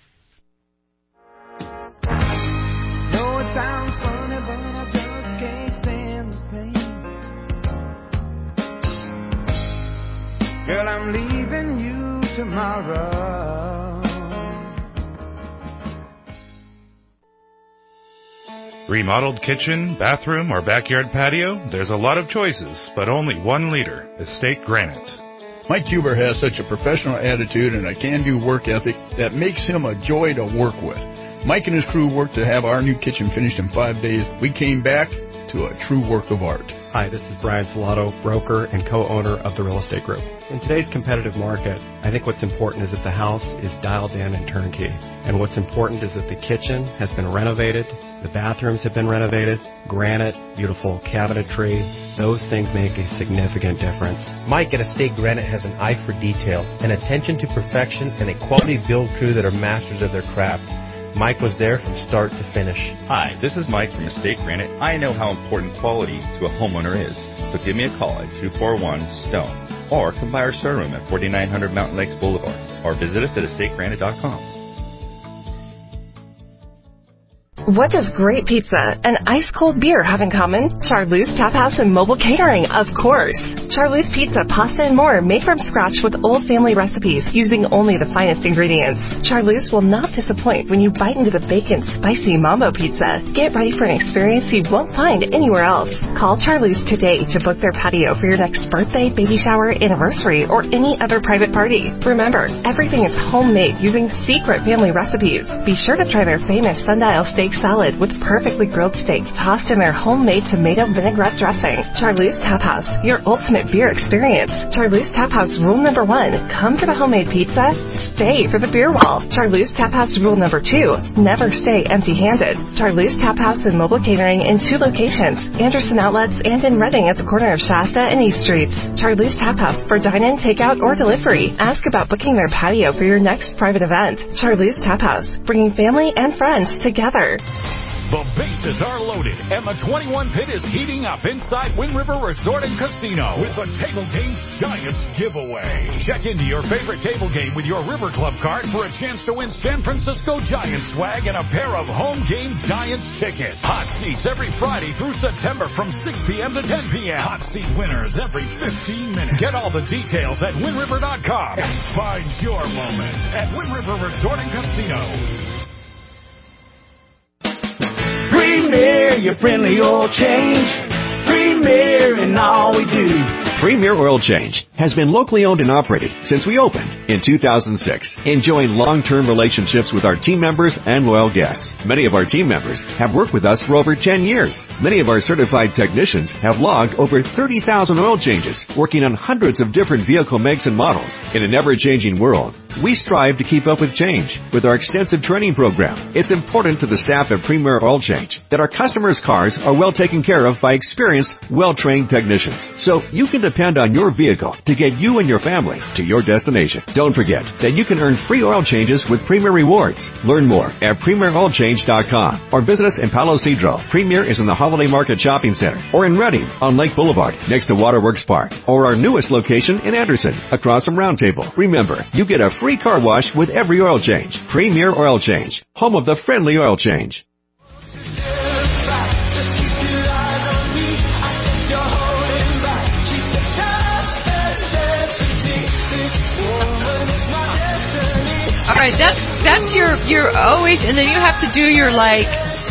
No, it sounds funny, but I just can't stand the pain. Girl, I'm leaving you tomorrow. Remodeled kitchen, bathroom, or backyard patio? There's a lot of choices, but only one leader, Estate Granite. Mike Huber has such a professional attitude and a can-do work ethic that makes him a joy to work with. Mike and his crew worked to have our new kitchen finished in five days. We came back to a true work of art. Hi, this is Brian Salato, broker and co-owner of the Real Estate Group. In today's competitive market, I think what's important is that the house is dialed in and turnkey. And what's important is that the kitchen has been renovated, the bathrooms have been renovated, granite, beautiful cabinetry. Those things make a significant difference. Mike at Estate Granite has an eye for detail, an attention to perfection, and a quality build crew that are masters of their craft. Mike was there from start to finish. Hi, this is Mike from Estate Granite. I know how important quality to a homeowner is, so give me a call at two four one STONE or come by our showroom at forty-nine hundred Mountain Lakes Boulevard or visit us at estate granite dot com. What does great pizza and ice-cold beer have in common? Charlie's Tap House and Mobile Catering, of course. Charlie's Pizza, pasta, and more made from scratch with old family recipes using only the finest ingredients. Charlie's will not disappoint when you bite into the bacon spicy mambo pizza. Get ready for an experience you won't find anywhere else. Call Charlie's today to book their patio for your next birthday, baby shower, anniversary, or any other private party. Remember, everything is homemade using secret family recipes. Be sure to try their famous sundial steak salad with perfectly grilled steak tossed in their homemade tomato vinaigrette dressing. Charlie's Tap House, your ultimate beer experience. Charlie's Tap House rule number one, come for the homemade pizza, stay for the beer wall. Charlie's Tap House rule number two, never stay empty-handed. Charlie's Tap House and Mobile Catering in two locations, Anderson Outlets and in Reading at the corner of Shasta and East Streets. Charlie's Tap House for dine-in, takeout, or delivery. Ask about booking their patio for your next private event. Charlie's Tap House, bringing family and friends together. The bases are loaded, and the twenty-one pit is heating up inside Wind River Resort and Casino with the Table Games Giants giveaway. Check into your favorite table game with your River Club card for a chance to win San Francisco Giants swag and a pair of home game Giants tickets. Hot seats every Friday through September from six p.m. to ten p.m. Hot seat winners every fifteen minutes. Get all the details at wind river dot com and find your moment at Wind River Resort and Casino. Premier, your friendly oil change. Premier in all we do. Premier Oil Change has been locally owned and operated since we opened in two thousand six, enjoying long-term relationships with our team members and loyal guests. Many of our team members have worked with us for over ten years. Many of our certified technicians have logged over thirty thousand oil changes, working on hundreds of different vehicle makes and models. In an ever-changing world, we strive to keep up with change with our extensive training program. It's important to the staff at Premier Oil Change that our customers' cars are well taken care of by experienced, well-trained technicians. So you can depend on your vehicle to get you and your family to your destination. Don't forget that you can earn free oil changes with Premier Rewards. Learn more at premier oil change dot com or visit us in Palo Cedro. Premier is in the Holiday Market Shopping Center, or in Redding on Lake Boulevard next to Waterworks Park, or our newest location in Anderson across from Round Table. Remember, you get a free car wash with every oil change. Premier Oil Change, home of the friendly oil change. All right, that's that's your your always, and then you have to do your like.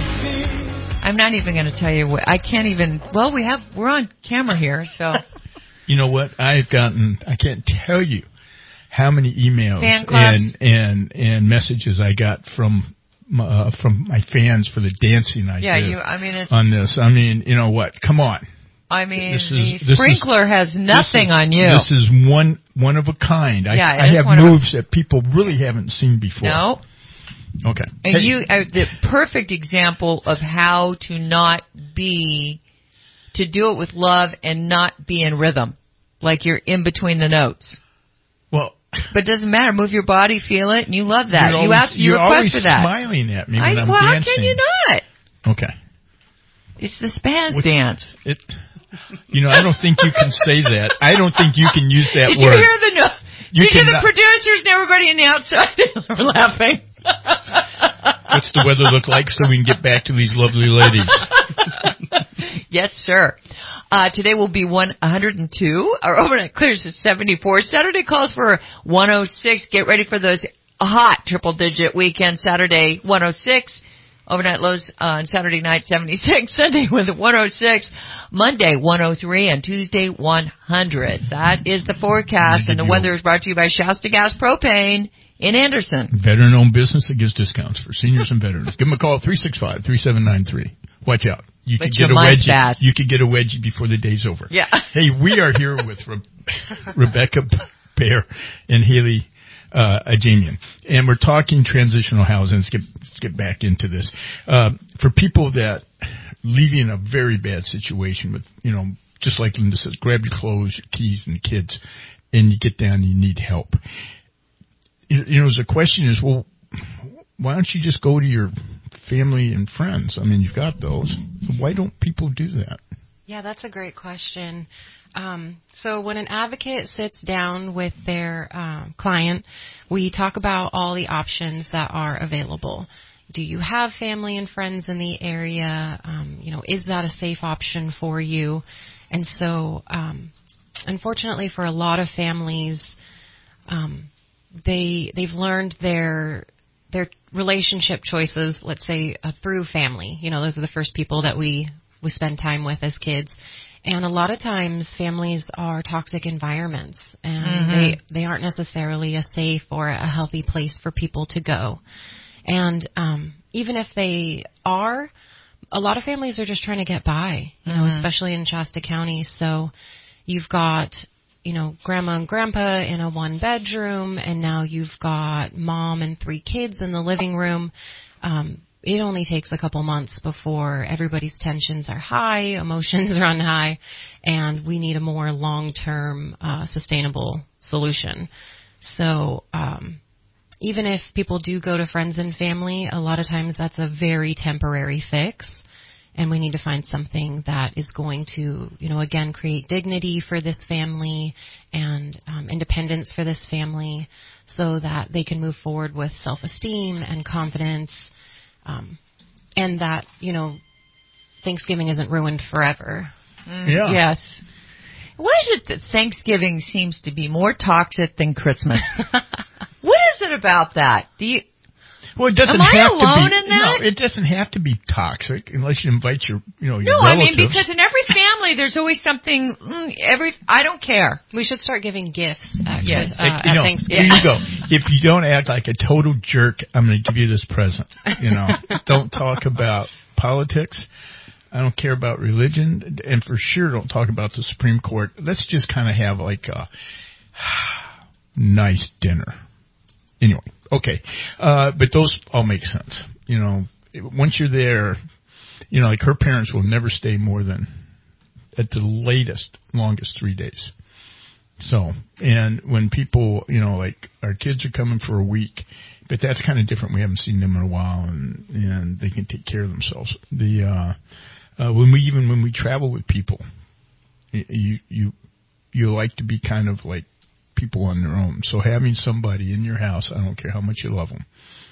I'm not even going to tell you what I can't even. Well, we have we're on camera here, so. You know what? I've gotten. I can't tell you how many emails and and and messages I got from uh, from my fans for the dancing I yeah, did. you. I mean, it's, on this. I mean, you know what? Come on. I mean, this the is, this sprinkler is, has nothing is, on you. This is one one of a kind. I, yeah, I have moves that people really haven't seen before. No. Okay. And hey. you are the perfect example of how to not be, to do it with love and not be in rhythm, like you're in between the notes. Well. But it doesn't matter. Move your body, feel it, and you love that. You're you always, ask, you you're request for that. You're always smiling at me when I, I'm well, dancing. How can you not? Okay. It's the spaz What's, dance. It, you know, I don't think you can say that. I don't think you can use that Did word. Did you hear the no? You Did you hear the not, producers and everybody in the outside are laughing? What's the weather look like so we can get back to these lovely ladies? Yes, sir. Uh, today will be one hundred two. Our overnight clears to seventy-four. Saturday calls for one oh six. Get ready for those hot triple-digit weekend. Saturday, one oh six. Overnight lows on Saturday night, seventy-six. Sunday with one oh six. Monday, one oh three. And Tuesday, one hundred. That is the forecast. And the weather is brought to you by Shasta Gas Propane in Anderson. Veteran-owned business that gives discounts for seniors and veterans. Give them a call, three six five, three seven nine three. Watch out. You could get a wedgie. You could get a wedgie before the day's over. Yeah. Hey, we are here with Re- Rebecca Baer and Haley uh, Ajamian, and we're talking transitional housing. Let's get, let's get back into this. Uh, for people that leaving a very bad situation with, you know, just like Linda says, grab your clothes, your keys, and the kids, and you get down and you need help. You, you know, the question is, well, why don't you just go to your family and friends? I mean, you've got those. Why don't people do that? Yeah, that's a great question. Um, so when an advocate sits down with their uh, client, we talk about all the options that are available. Do you have family and friends in the area? Um, you know, is that a safe option for you? And so, um, unfortunately, for a lot of families, um, they they've learned their their relationship choices, let's say, uh, through family. You know, those are the first people that we, we spend time with as kids. And a lot of times families are toxic environments, and mm-hmm. they, they aren't necessarily a safe or a healthy place for people to go. And um, even if they are, a lot of families are just trying to get by, you mm-hmm. know, especially in Shasta County. So you've got, you know, grandma and grandpa in a one bedroom, and now you've got mom and three kids in the living room. Um, it only takes a couple months before everybody's tensions are high, emotions run high, and we need a more long-term, uh, sustainable solution. So, um, even if people do go to friends and family, a lot of times that's a very temporary fix. And we need to find something that is going to, you know, again, create dignity for this family and um, independence for this family so that they can move forward with self-esteem and confidence, um, and that, you know, Thanksgiving isn't ruined forever. Mm, Yeah. Yes. What is it that Thanksgiving seems to be more toxic than Christmas? What is it about that? Do you... Well, it doesn't Am I have alone to be, in that? No, it doesn't have to be toxic unless you invite your, you know, your No, relatives. I mean, because in every family there's always something, mm, every, I don't care. We should start giving gifts at, Yes. uh, If, you at know, Thanksgiving. here you go. If you don't act like a total jerk, I'm going to give you this present. You know, don't talk about politics. I don't care about religion, and for sure don't talk about the Supreme Court. Let's just kind of have like a nice dinner. Anyway, okay. Uh, but those all make sense. You know, once you're there, you know, like her parents will never stay more than, at the latest, longest three days. So, and when people, you know, like our kids are coming for a week, but that's kind of different. We haven't seen them in a while, and, and they can take care of themselves. The, uh, uh, when we, even when we travel with people, you, you, you like to be kind of like people on their own. So having somebody in your house, I don't care how much you love them,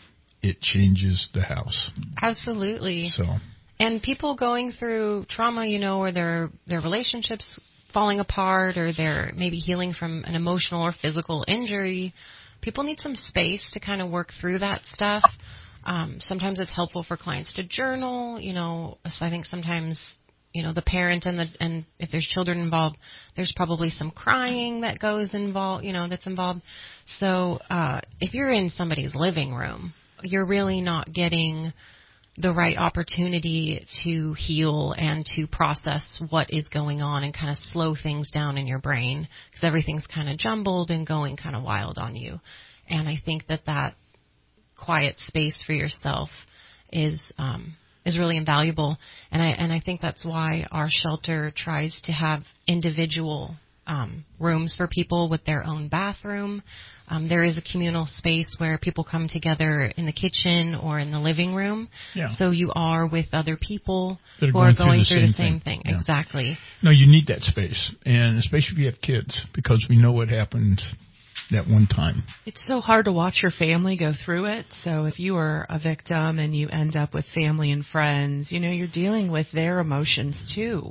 it changes the house. Absolutely. So, and people going through trauma, you know, or their their relationships falling apart, or they're maybe healing from an emotional or physical injury, people need some space to kind of work through that stuff. Um, sometimes it's helpful for clients to journal, you know, so I think sometimes, you know, the parent and the, and if there's children involved, there's probably some crying that goes involved, you know, that's involved. So, uh, if you're in somebody's living room, you're really not getting the right opportunity to heal and to process what is going on and kind of slow things down in your brain, because everything's kind of jumbled and going kind of wild on you. And I think that that quiet space for yourself is, um, is really invaluable. And I, and I think that's why our shelter tries to have individual um, rooms for people with their own bathroom. Um, there is a communal space where people come together in the kitchen or in the living room. Yeah. So you are with other people That are who going are through going the through the same same thing. thing. Yeah. Exactly. No, you need that space, and especially if you have kids, because we know what happened that one time. It's so hard to watch your family go through it. So if you are a victim and you end up with family and friends, you know, you're dealing with their emotions too.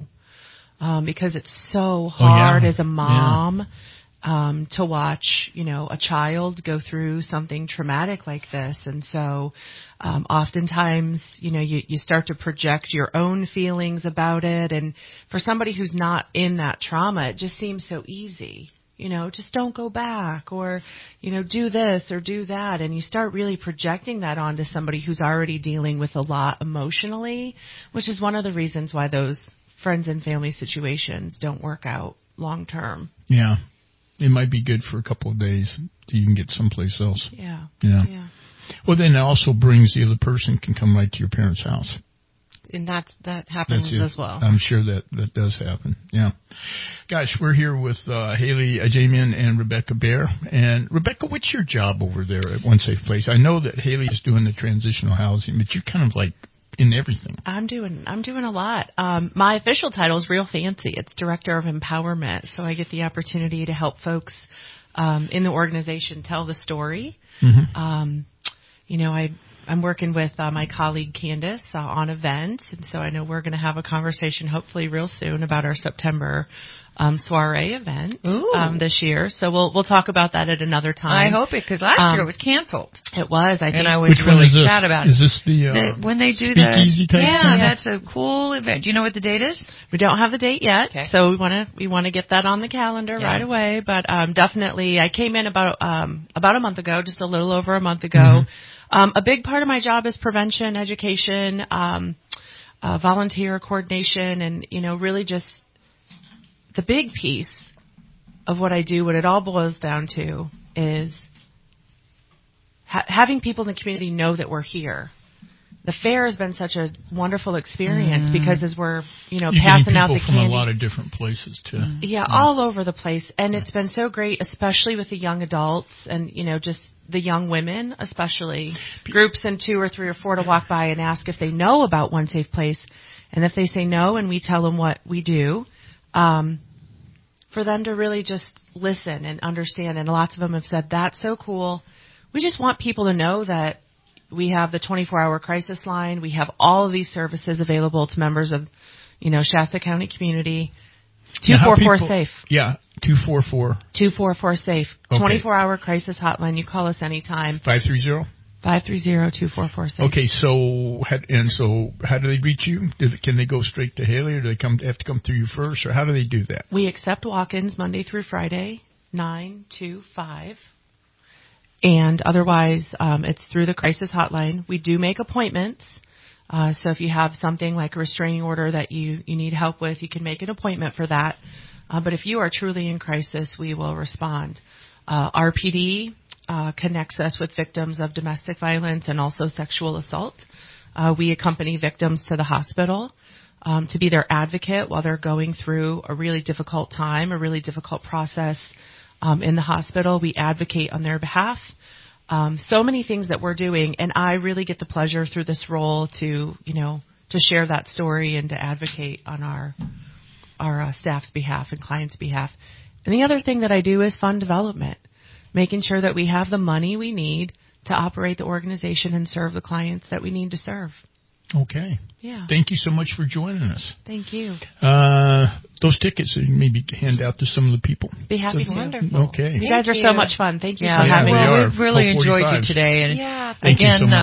Um, because it's so hard oh, yeah. as a mom yeah. um, to watch, you know, a child go through something traumatic like this. And so um, oftentimes, you know, you, you start to project your own feelings about it. And for somebody who's not in that trauma, it just seems so easy. You know, just don't go back, or, you know, do this or do that. And you start really projecting that onto somebody who's already dealing with a lot emotionally, which is one of the reasons why those friends and family situations don't work out long term. Yeah. It might be good for a couple of days so you can get someplace else. Yeah. Yeah. yeah. Well, then it also brings the other person can come right to your parents' house. And that that happens as well. I'm sure that that does happen. Yeah. Gosh, we're here with uh, Haley Ajamian and Rebecca Bear. And Rebecca, what's your job over there at One Safe Place? I know that Haley is doing the transitional housing, but you're kind of like in everything. I'm doing I'm doing a lot. Um, my official title is real fancy. It's Director of Empowerment. So I get the opportunity to help folks um, in the organization tell the story. Mm-hmm. Um, you know, I. I'm working with uh, my colleague Candace uh, on events, and so I know we're going to have a conversation hopefully real soon about our September um, soiree event um, this year. So we'll we'll talk about that at another time. I hope it, because last um, year it was canceled. It was, I think. And I was Which really one is sad this? about is it. Is this the, uh, the when they do speakeasy the type yeah, thing? that's a cool event. Do you know what the date is? We don't have the date yet, okay. so we want to we want to get that on the calendar yeah. right away. But um, definitely, I came in about um, about a month ago, just a little over a month ago. Mm-hmm. Um, a big part of my job is prevention, education, um, uh, volunteer coordination, and, you know, really just the big piece of what I do, what it all boils down to is ha- having people in the community know that we're here. The fair has been such a wonderful experience mm. because as we're, you know, You're passing out the from candy. a lot of different places, too. Mm. Yeah, yeah, all over the place. And it's been so great, especially with the young adults and, you know, just the young women, especially groups in two or three or four, to walk by and ask if they know about One Safe Place. And if they say no, and we tell them what we do, um, for them to really just listen and understand. And lots of them have said, that's so cool. We just want people to know that we have the twenty-four hour crisis line. We have all of these services available to members of, you know, Shasta County community. two four four SAFE. Yeah, two four four. two four four SAFE. Okay. twenty-four hour crisis hotline. You call us anytime. five three zero? five three zero, two four four SAFE. Okay, so and so how do they reach you? Do they, can they go straight to Haley, or do they come have to come through you first, or how do they do that? We accept walk-ins Monday through Friday, nine to five. And otherwise, um, it's through the crisis hotline. We do make appointments. Uh, so if you have something like a restraining order that you, you need help with, you can make an appointment for that. Uh, but if you are truly in crisis, we will respond. Uh, R P D uh, connects us with victims of domestic violence and also sexual assault. Uh, we accompany victims to the hospital um, to be their advocate while they're going through a really difficult time, a really difficult process um, in the hospital. We advocate on their behalf. Um, so many things that we're doing, and I really get the pleasure through this role to, you know, to share that story and to advocate on our our uh, staff's behalf and clients' behalf. And the other thing that I do is fund development, making sure that we have the money we need to operate the organization and serve the clients that we need to serve. Okay. Yeah. Thank you so much for joining us. Thank you. Uh, those tickets, maybe hand out to some of the people. Be happy so, to. Wonderful. Okay. You guys are so much fun. Thank you yeah, for having well, me. we've really enjoyed you today. And yeah, again, so much.